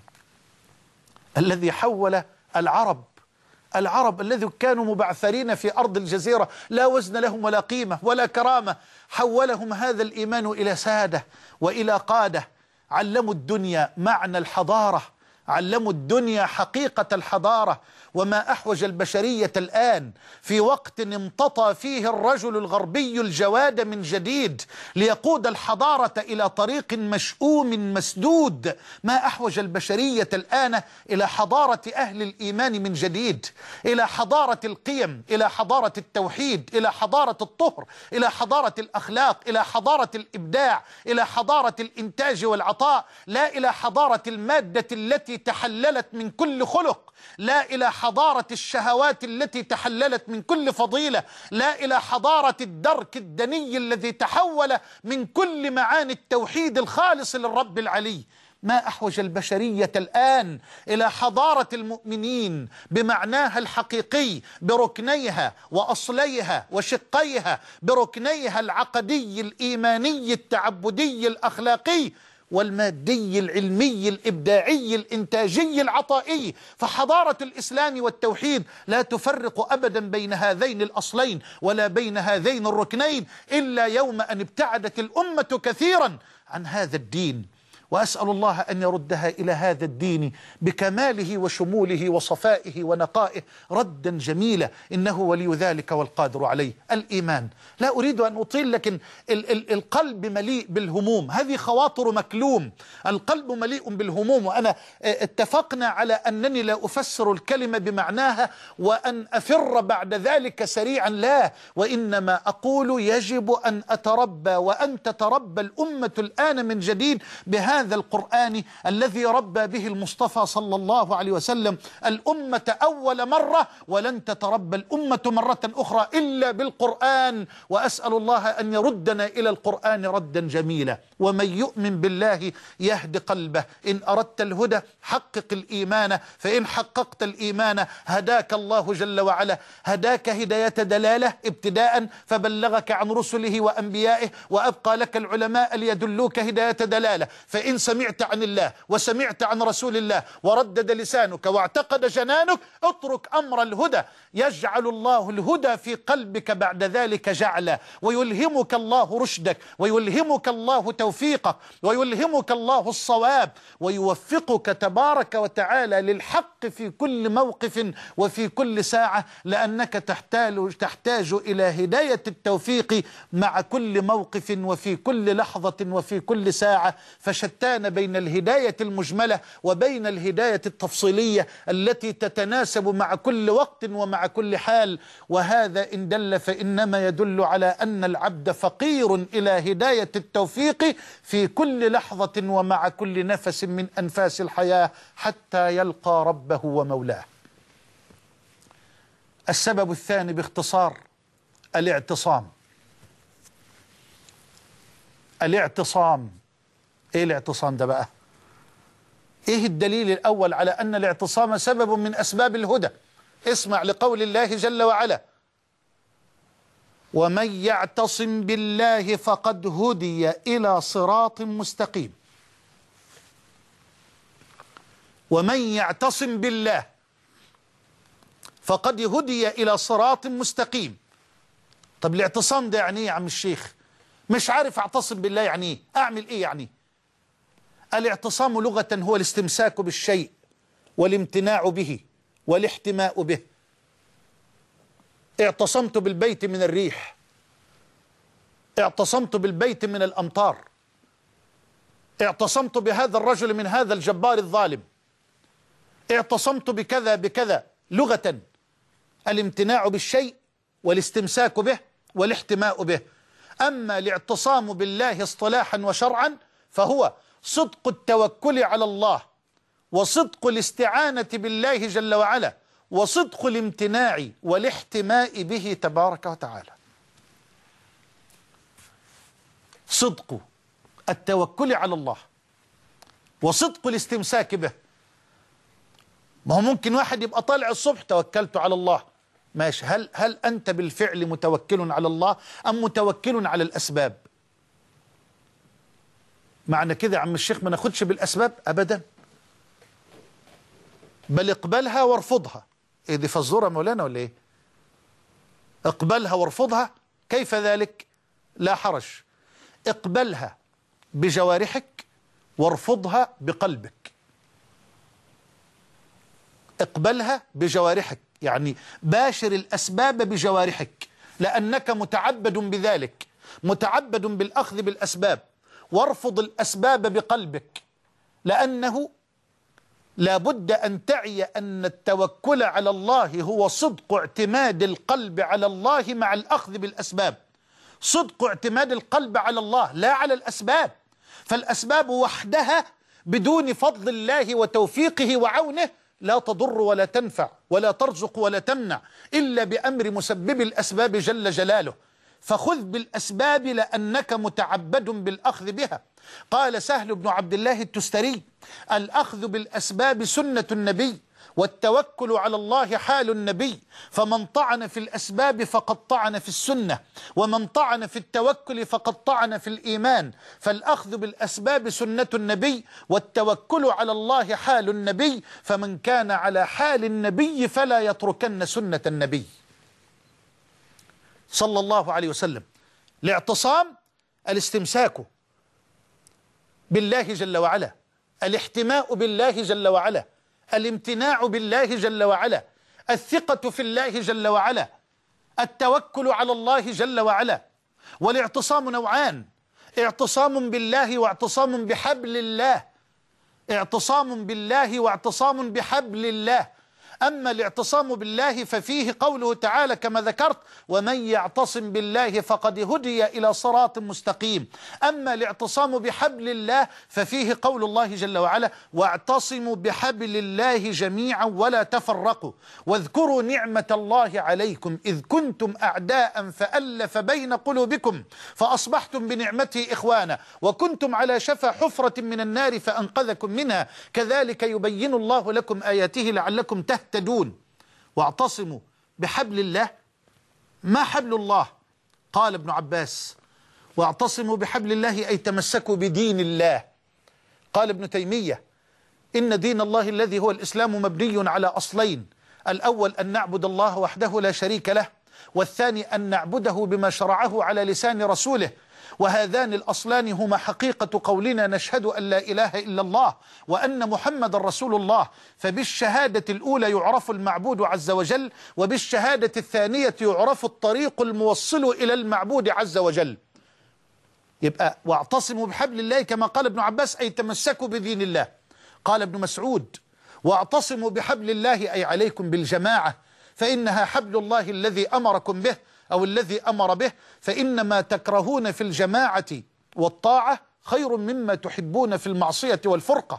الذي حول العرب العرب الذي كانوا مبعثرين في أرض الجزيرة لا وزن لهم ولا قيمة ولا كرامة، حولهم هذا الإيمان إلى سادة وإلى قادة. علموا الدنيا معنى الحضارة، علموا الدنيا حقيقة الحضارة. وما أحوج البشرية الآن في وقت امتطى فيه الرجل الغربي الجواد من جديد ليقود الحضارة إلى طريق مشؤوم مسدود، ما أحوج البشرية الآن إلى حضارة أهل الإيمان من جديد، إلى حضارة القيم، إلى حضارة التوحيد، إلى حضارة الطهر، إلى حضارة الأخلاق، إلى حضارة الإبداع، إلى حضارة الإنتاج والعطاء، لا إلى حضارة المادة التي تحللت من كل خلق، لا إلى حضارة الشهوات التي تحللت من كل فضيلة، لا إلى حضارة الدرك الدني الذي تحول من كل معاني التوحيد الخالص للرب العلي. ما أحوج البشرية الآن إلى حضارة المؤمنين بمعناها الحقيقي، بركنيها وأصليها وشقيها، بركنيها العقدي الإيماني التعبدي الأخلاقي والمادي العلمي الإبداعي الإنتاجي العطائي. فحضارة الإسلام والتوحيد لا تفرق أبدا بين هذين الأصلين ولا بين هذين الركنين إلا يوم أن ابتعدت الأمة كثيرا عن هذا الدين. وأسأل الله أن يردها إلى هذا الدين بكماله وشموله وصفائه ونقائه ردا جميلا، إنه ولي ذلك والقادر عليه. الإيمان، لا أريد أن أطيل، لكن ال ال القلب مليء بالهموم، هذه خواطر مكلوم، القلب مليء بالهموم. وأنا اتفقنا على أنني لا أفسر الكلمة بمعناها وأن أفر بعد ذلك سريعا، لا، وإنما أقول يجب أن أتربى وأن تتربى الأمة الآن من جديد بهذا هذا القرآن الذي ربى به المصطفى صلى الله عليه وسلم الأمة أول مرة، ولن تتربى الأمة مرة أخرى إلا بالقرآن. وأسأل الله أن يردنا إلى القرآن ردا جميلا. ومن يؤمن بالله يهد قلبه. إن أردت الهدى حقق الإيمان، فإن حققت الإيمان هداك الله جل وعلا، هداك هداية دلالة ابتداء فبلغك عن رسله وأنبيائه، وأبقى لك العلماء ليدلوك هداية دلالة. فإن سمعت عن الله وسمعت عن رسول الله وردد لسانك واعتقد جنانك، اترك أمر الهدى، يجعل الله الهدى في قلبك بعد ذلك جعلا، ويلهمك الله رشدك، ويلهمك الله توفيقك، ويلهمك الله الصواب، ويوفقك تبارك وتعالى للحق في كل موقف وفي كل ساعة، لأنك تحتاج, تحتاج إلى هداية التوفيق مع كل موقف وفي كل لحظة وفي كل ساعة. فشتان بين الهداية المجملة وبين الهداية التفصيلية التي تتناسب مع كل وقت ومع كل حال. وهذا إن دل فإنما يدل على أن العبد فقير إلى هداية التوفيق في كل لحظة ومع كل نفس من أنفاس الحياة حتى يلقى ربه ومولاه. السبب الثاني باختصار الاعتصام. الاعتصام، ايه الاعتصام ده بقى؟ ايه الدليل الأول على أن الاعتصام سبب من أسباب الهدى؟ اسمع لقول الله جل وعلا: ومن يعتصم بالله فقد هدي إلى صراط مستقيم. ومن يعتصم بالله فقد هدي إلى صراط مستقيم. طب الاعتصام ده يعني ايه يا عم الشيخ؟ مش عارف اعتصم بالله يعني ايه، اعمل ايه يعني؟ الاعتصام لغة هو الاستمساك بالشيء والامتناع به والاحتماء به. اعتصمت بالبيت من الريح، اعتصمت بالبيت من الأمطار، اعتصمت بهذا الرجل من هذا الجبار الظالم، اعتصمت بكذا بكذا. لغة الامتناع بالشيء والاستمساك به والاحتماء به. أما الاعتصام بالله اصطلاحا وشرعا فهو صدق التوكل على الله، وصدق الاستعانة بالله جل وعلا، وصدق الامتناع والاحتماء به تبارك وتعالى. صدق التوكل على الله وصدق الاستمساك به. ما هو ممكن واحد يبقى طالع الصبح توكلت على الله، ماشي، هل هل أنت بالفعل متوكل على الله أم متوكل على الأسباب؟ معنى كده يا عم الشيخ ما ناخدش بالأسباب أبدا، بل اقبلها وارفضها. إيه دي فزورة مولانا ولا إيه؟ اقبلها وارفضها، كيف ذلك؟ لا حرج، اقبلها بجوارحك وارفضها بقلبك. اقبلها بجوارحك يعني باشر الأسباب بجوارحك، لأنك متعبد بذلك، متعبد بالأخذ بالأسباب. وارفض الأسباب بقلبك، لأنه لا بد أن تعي أن التوكل على الله هو صدق اعتماد القلب على الله مع الأخذ بالأسباب. صدق اعتماد القلب على الله لا على الأسباب، فالأسباب وحدها بدون فضل الله وتوفيقه وعونه لا تضر ولا تنفع ولا ترزق ولا تمنع إلا بأمر مسبب الأسباب جل جلاله. فخذ بالأسباب لأنك متعبد بالأخذ بها. قال سهل بن عبد الله التستري: الأخذ بالأسباب سنة النبي، والتوكل على الله حال النبي، فمن طعن في الأسباب فقد طعن في السنة، ومن طعن في التوكل فقد طعن في الإيمان. فالأخذ بالأسباب سنة النبي، والتوكل على الله حال النبي، فمن كان على حال النبي فلا يتركن سنة النبي صلى الله عليه وسلم. الاعتصام الاستمساك بالله جل وعلا، الاحتماء بالله جل وعلا، الامتناع بالله جل وعلا، الثقة في الله جل وعلا، التوكل على الله جل وعلا. والاعتصام نوعان: اعتصام بالله واعتصام بحبل الله. اعتصام بالله واعتصام بحبل الله. أما الاعتصام بالله ففيه قوله تعالى كما ذكرت: ومن يعتصم بالله فقد هدي إلى صراط مستقيم. أما الاعتصام بحبل الله ففيه قول الله جل وعلا: واعتصموا بحبل الله جميعا ولا تفرقوا واذكروا نعمة الله عليكم إذ كنتم أعداء فألف بين قلوبكم فأصبحتم بنعمته إخوانا وكنتم على شفا حفرة من النار فأنقذكم منها كذلك يبين الله لكم آياته لعلكم تهتدون. تدون. واعتصموا بحبل الله. ما حبل الله؟ قال ابن عباس: واعتصموا بحبل الله أي تمسكوا بدين الله. قال ابن تيمية: إن دين الله الذي هو الإسلام مبني على أصلين: الأول أن نعبد الله وحده لا شريك له، والثاني أن نعبده بما شرعه على لسان رسوله. وهذان الأصلان هما حقيقة قولنا نشهد أن لا إله إلا الله وأن محمد رسول الله. فبالشهادة الأولى يعرف المعبود عز وجل، وبالشهادة الثانية يعرف الطريق الموصل إلى المعبود عز وجل. يبقى واعتصموا بحبل الله كما قال ابن عباس أي تمسكوا بدين الله. قال ابن مسعود: واعتصموا بحبل الله أي عليكم بالجماعة، فإنها حبل الله الذي أمركم به أو الذي أمر به، فإن ما تكرهون في الجماعة والطاعة خير مما تحبون في المعصية والفرقة.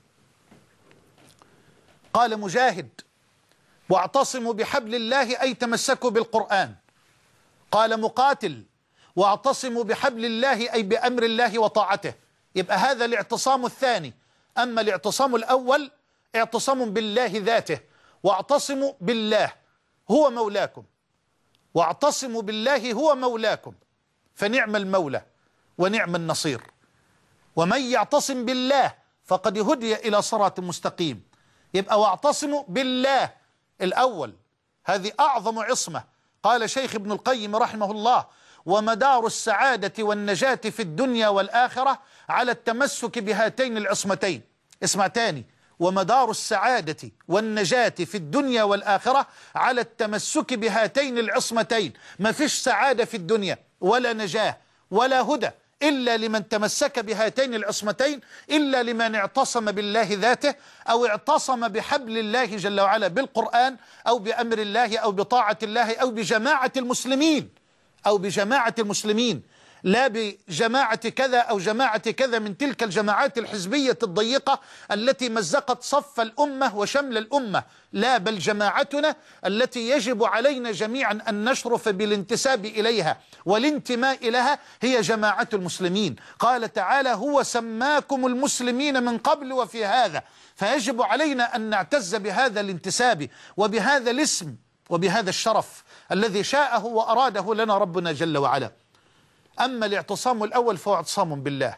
قال مجاهد: واعتصموا بحبل الله أي تمسكوا بالقرآن. قال مقاتل: واعتصموا بحبل الله أي بأمر الله وطاعته. يبقى هذا الاعتصام الثاني. أما الاعتصام الأول اعتصام بالله ذاته، واعتصموا بالله هو مولاكم، واعتصموا بالله هو مولاكم، فنعم المولى ونعم النصير. ومن يعتصم بالله فقد هدي إلى صراط مستقيم. يبقى واعتصموا بالله الأول، هذه أعظم عصمة. قال شيخ ابن القيم رحمه الله: ومدار السعادة والنجاة في الدنيا والآخرة على التمسك بهاتين العصمتين. اسمع تاني: ومدار السعادة والنجاة في الدنيا والآخرة على التمسك بهاتين العصمتين. ما فيش سعادة في الدنيا ولا نجاة ولا هدى إلا لمن تمسك بهاتين العصمتين، إلا لمن اعتصم بالله ذاته أو اعتصم بحبل الله جل وعلا بالقرآن أو بأمر الله أو بطاعة الله أو بجماعة المسلمين أو بجماعة المسلمين، لا بجماعة كذا أو جماعة كذا من تلك الجماعات الحزبية الضيقة التي مزقت صف الأمة وشمل الأمة. لا، بل جماعتنا التي يجب علينا جميعا أن نشرف بالانتساب إليها والانتماء لها هي جماعة المسلمين. قال تعالى: هو سماكم المسلمين من قبل وفي هذا. فيجب علينا أن نعتز بهذا الانتساب وبهذا الاسم وبهذا الشرف الذي شاءه وأراده لنا ربنا جل وعلا. أما الاعتصام الأول فهو اعتصام بالله،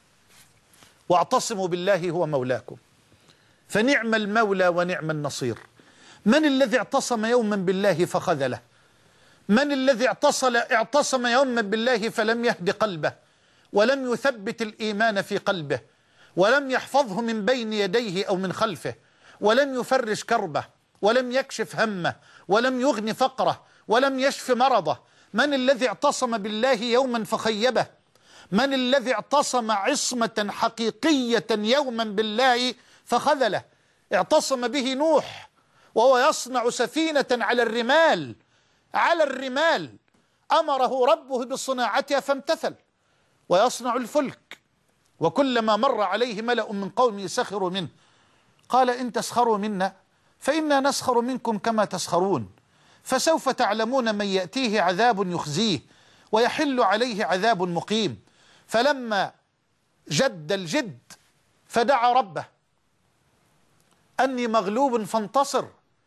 واعتصموا بالله هو مولاكم، فنعم المولى ونعم النصير. من الذي اعتصم يوما بالله فخذله؟ من الذي اعتصل اعتصم يوما بالله فلم يهد قلبه، ولم يثبت الإيمان في قلبه، ولم يحفظه من بين يديه أو من خلفه، ولم يفرج كربه، ولم يكشف همه، ولم يغن فقره، ولم يشف مرضه؟ من الذي اعتصم بالله يوما فخيبه؟ من الذي اعتصم عصمة حقيقية يوما بالله فخذله؟ اعتصم به نوح وهو يصنع سفينة على الرمال، على الرمال أمره ربه بصناعتها فامتثل، ويصنع الفلك، وكلما مر عليه ملأ من قومه سخروا منه قال إن تسخروا منا فإنا نسخر منكم كما تسخرون، فسوف تعلمون من يأتيه عذاب يخزيه ويحل عليه عذاب مقيم. فلما جد الجد فدعا ربه أني مغلوب فانتصر،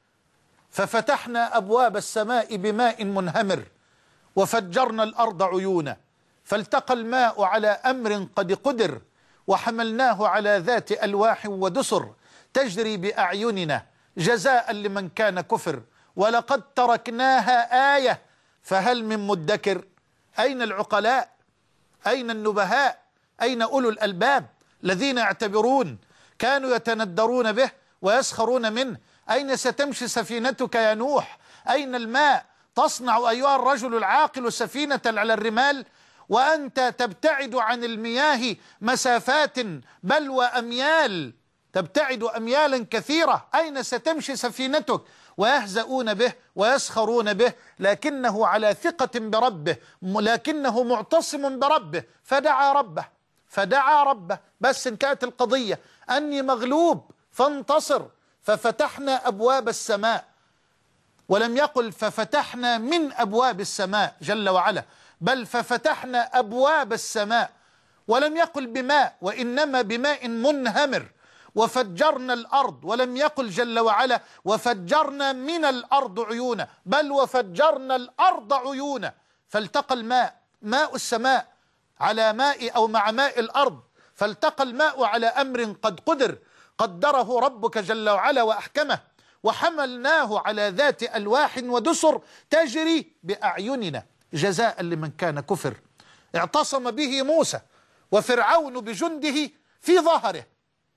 ففتحنا أبواب السماء بماء منهمر وفجرنا الأرض عيونا، فالتقى الماء على أمر قد قدر، وحملناه على ذات ألواح ودسر تجري بأعيننا جزاء لمن كان كفر، ولقد تركناها آية فهل من مدكر. أين العقلاء؟ أين النبهاء؟ أين أولو الألباب الذين يعتبرون؟ كانوا يتندرون به ويسخرون منه. أين ستمشي سفينتك يا نوح؟ أين الماء؟ تصنع أيها الرجل العاقل سفينة على الرمال وأنت تبتعد عن المياه مسافات بل وأميال، تبتعد أميالا كثيرة. أين ستمشي سفينتك؟ ويهزؤون به ويسخرون به، لكنه على ثقة بربه، لكنه معتصم بربه، فدعا ربه فدعا ربه بس إن كانت القضية أني مغلوب فانتصر، ففتحنا أبواب السماء، ولم يقل ففتحنا من أبواب السماء جل وعلا، بل ففتحنا أبواب السماء، ولم يقل بماء وإنما بماء منهمر، وفجرنا الأرض، ولم يقل جل وعلا وفجرنا من الأرض عيونا، بل وفجرنا الأرض عيونا، فالتقى الماء، ماء السماء على ماء أو مع ماء الأرض، فالتقى الماء على أمر قد قدر قدره ربك جل وعلا وأحكمه، وحملناه على ذات ألواح ودسر تجري بأعيننا جزاء لمن كان كفر. اعتصم به موسى وفرعون بجنده في ظهره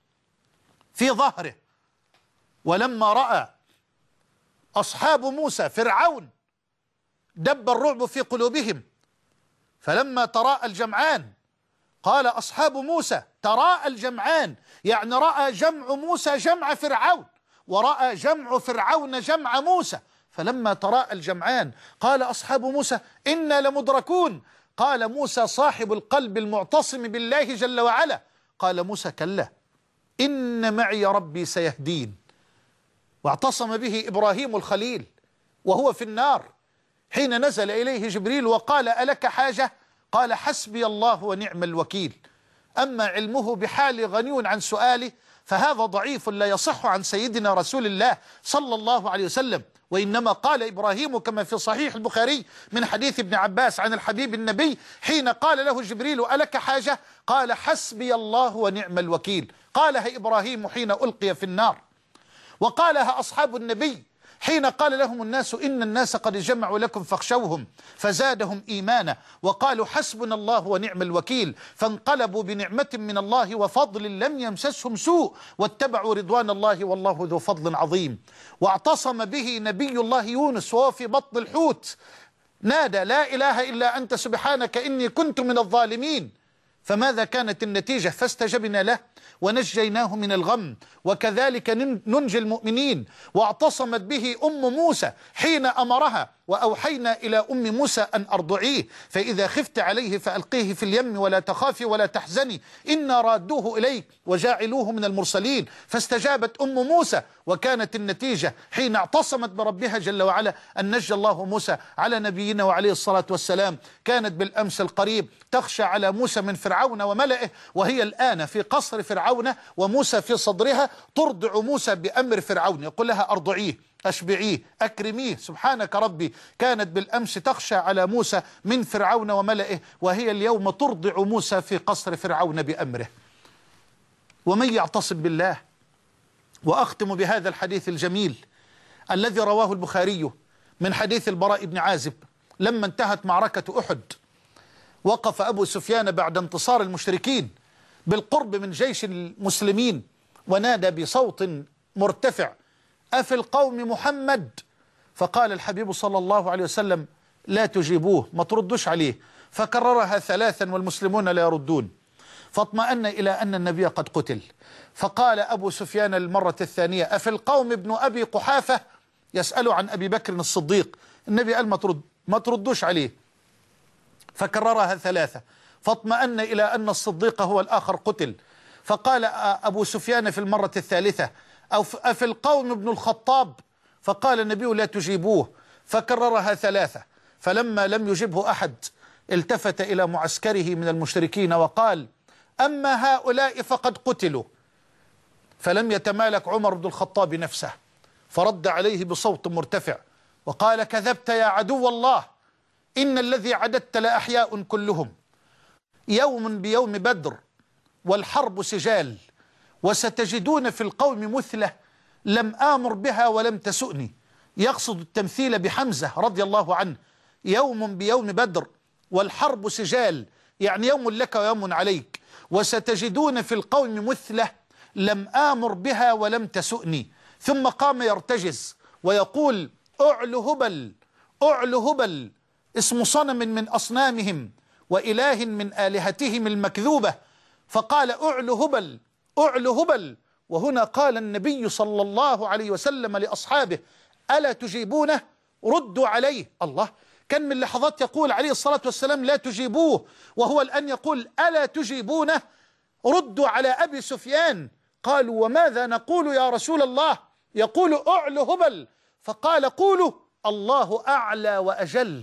في ظهره ولما رأى أصحاب موسى فرعون دب الرعب في قلوبهم، فلما تراءى الجمعان قال أصحاب موسى تراءى الجمعان، يعني رأى جمع موسى جمع فرعون، ورأى جمع فرعون جمع موسى، فلما تراءى الجمعان قال أصحاب موسى إنا لمدركون. قال موسى صاحب القلب المعتصم بالله جل وعلا، قال موسى كلا إن معي ربي سيهدين. واعتصم به إبراهيم الخليل وهو في النار حين نزل إليه جبريل وقال ألك حاجة؟ قال حسبي الله ونعم الوكيل. أما علمه بحال غني عن سؤاله فهذا ضعيف لا يصح عن سيدنا رسول الله صلى الله عليه وسلم، وإنما قال إبراهيم كما في صحيح البخاري من حديث ابن عباس عن الحبيب النبي حين قال له جبريل ألك حاجة؟ قال حسبي الله ونعم الوكيل. قالها إبراهيم حين ألقي في النار، وقالها أصحاب النبي حين قال لهم الناس إن الناس قد جمعوا لكم فاخشوهم فزادهم إيمانا وقالوا حسبنا الله ونعم الوكيل، فانقلبوا بنعمة من الله وفضل لم يمسسهم سوء واتبعوا رضوان الله والله ذو فضل عظيم. واعتصم به نبي الله يونس وهو في بطن الحوت نادى لا إله إلا أنت سبحانك إني كنت من الظالمين، فماذا كانت النتيجة؟ فاستجبنا له ونجيناه من الغم وكذلك ننجي المؤمنين. واعتصمت به أم موسى حين أمرها وأوحينا إلى أم موسى أن أرضعيه فإذا خفت عليه فألقيه في اليم ولا تخافي ولا تحزني إنا رادوه إليك وجاعلوه من المرسلين، فاستجابت أم موسى وكانت النتيجة حين اعتصمت بربها جل وعلا أن نجى الله موسى على نبينا وعليه الصلاة والسلام. كانت بالأمس القريب تخشى على موسى من فرعون وملئه، وهي الآن في قصر فرعون وموسى في صدرها ترضع موسى بأمر فرعون، يقول لها أرضعيه أشبعيه، أكرميه، سبحانك ربي كانت بالأمس تخشى على موسى من فرعون وملئه، وهي اليوم ترضع موسى في قصر فرعون بأمره. ومن يعتصم بالله. وأختم بهذا الحديث الجميل الذي رواه البخاري من حديث البراء بن عازب لما انتهت معركة أحد، وقف أبو سفيان بعد انتصار المشركين بالقرب من جيش المسلمين ونادى بصوت مرتفع: أفي القوم محمد؟ فقال الحبيب صلى الله عليه وسلم: لا تجيبوه، ما تردوش عليه. فكررها ثلاثا والمسلمون لا يردون، فاطمأن إلى أن النبي قد قتل. فقال أبو سفيان المرة الثانية: أفي القوم ابن أبي قحافة؟ يسأل عن أبي بكر الصديق. النبي قال: ما ترد ما تردوش عليه. فكررها ثلاثة، فاطمأن إلى أن الصديق هو الآخر قتل. فقال أبو سفيان في المرة الثالثة: أو أفي القوم ابن الخطاب؟ فقال النبي: لا تجيبوه. فكررها ثلاثة، فلما لم يجبه أحد التفت إلى معسكره من المشركين وقال: أما هؤلاء فقد قتلوا. فلم يتمالك عمر بن الخطاب نفسه، فرد عليه بصوت مرتفع وقال: كذبت يا عدو الله، إن الذي عددت لأحياء كلهم، يوم بيوم بدر والحرب سجال، وستجدون في القوم مثلة لم آمر بها ولم تسؤني. يقصد التمثيل بحمزة رضي الله عنه. يوم بيوم بدر والحرب سجال، يعني يوم لك ويوم عليك. وستجدون في القوم مثلة لم آمر بها ولم تسؤني. ثم قام يرتجز ويقول: أعل هبل، أعل هبل، اسم صنم من أصنامهم وإله من آلهتهم المكذوبة. فقال: أعل هبل، أعل هبل. وهنا قال النبي صلى الله عليه وسلم لأصحابه: ألا تجيبونه؟ ردوا عليه. الله، كان من لحظات يقول عليه الصلاة والسلام: لا تجيبوه، وهو الآن يقول: ألا تجيبونه؟ ردوا على أبي سفيان. قالوا: وماذا نقول يا رسول الله؟ يقول: أعل هبل. فقال: قولوا: الله أعلى وأجل،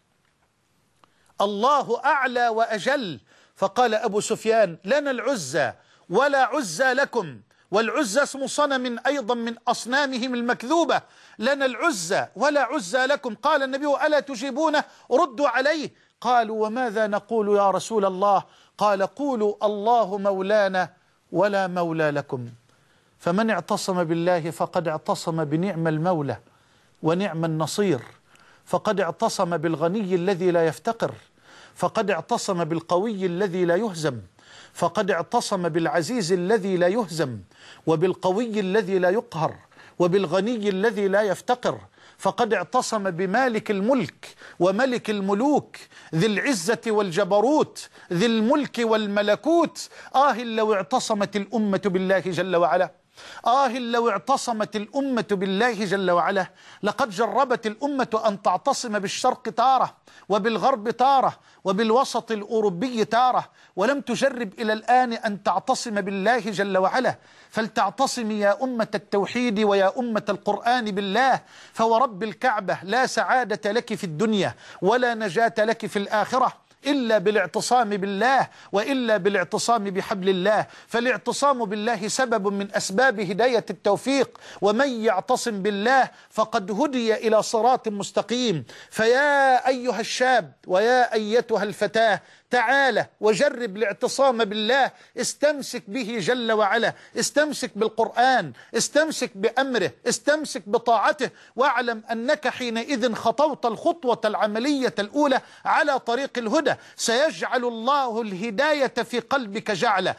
الله أعلى وأجل. فقال أبو سفيان: لنا العزى ولا عزى لكم، والعزى اسم صنم أيضا من أصنامهم المكذوبة، لنا العزى ولا عزى لكم. قال النبي: ألا تجيبونه؟ ردوا عليه. قالوا: وماذا نقول يا رسول الله؟ قال: قولوا: الله مولانا ولا مولى لكم. فمن اعتصم بالله فقد اعتصم بنعم المولى ونعم النصير، فقد اعتصم بالغني الذي لا يفتقر، فقد اعتصم بالقوي الذي لا يهزم، فقد اعتصم بالعزيز الذي لا يهزم، وبالقوي الذي لا يقهر، وبالغني الذي لا يفتقر، فقد اعتصم بمالك الملك وملك الملوك، ذي العزة والجبروت، ذي الملك والملكوت. آه لو اعتصمت الأمة بالله جل وعلا، آه لو اعتصمت الأمة بالله جل وعلا، لقد جربت الأمة أن تعتصم بالشرق تارة، وبالغرب تارة، وبالوسط الأوروبي تارة، ولم تجرب إلى الآن أن تعتصم بالله جل وعلا. فلتعتصم يا أمة التوحيد ويا أمة القرآن بالله، فورب الكعبة لا سعادة لك في الدنيا ولا نجاة لك في الآخرة إلا بالاعتصام بالله، وإلا بالاعتصام بحبل الله. فالاعتصام بالله سبب من أسباب هداية التوفيق، ومن يعتصم بالله فقد هدي إلى صراط مستقيم. فيا أيها الشاب ويا أيتها الفتاة، تعال وجرب الاعتصام بالله، استمسك به جل وعلا، استمسك بالقرآن، استمسك بأمره، استمسك بطاعته، واعلم أنك حينئذ خطوت الخطوة العملية الأولى على طريق الهدى. سيجعل الله الهداية في قلبك جعلا،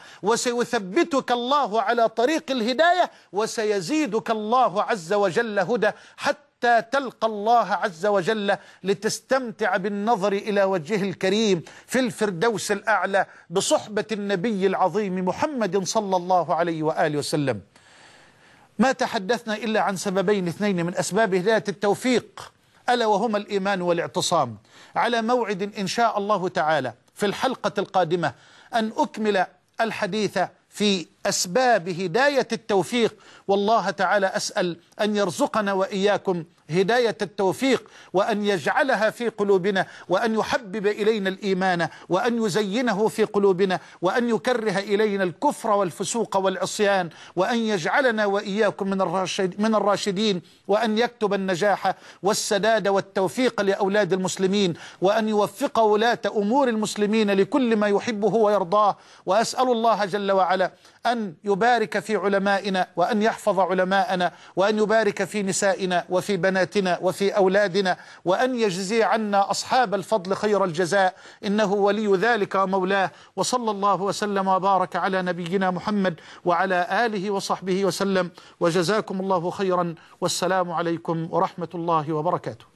وسيثبتك الله على طريق الهداية، وسيزيدك الله عز وجل هدى، حتى حتى تلقى الله عز وجل لتستمتع بالنظر إلى وجهه الكريم في الفردوس الأعلى بصحبة النبي العظيم محمد صلى الله عليه وآله وسلم. ما تحدثنا إلا عن سببين اثنين من أسباب هداية التوفيق، ألا وهما الإيمان والاعتصام. على موعد إن شاء الله تعالى في الحلقة القادمة أن أكمل الحديث في أسباب هداية التوفيق. والله تعالى أسأل أن يرزقنا وإياكم هداية التوفيق، وأن يجعلها في قلوبنا، وأن يحبب إلينا الإيمان، وأن يزينه في قلوبنا، وأن يكره إلينا الكفر والفسوق والعصيان، وأن يجعلنا وإياكم من الراشد من الراشدين، وأن يكتب النجاح والسداد والتوفيق لأولاد المسلمين، وأن يوفق ولاة أمور المسلمين لكل ما يحبه ويرضاه. وأسأل الله جل وعلا أن يبارك في علمائنا، وأن يحفظ علماءنا، وأن يبارك في نسائنا وفي بناتنا وفي أولادنا، وأن يجزي عنا أصحاب الفضل خير الجزاء، إنه ولي ذلك ومولاه. وصلى الله وسلم وبارك على نبينا محمد وعلى آله وصحبه وسلم، وجزاكم الله خيرا، والسلام عليكم ورحمة الله وبركاته.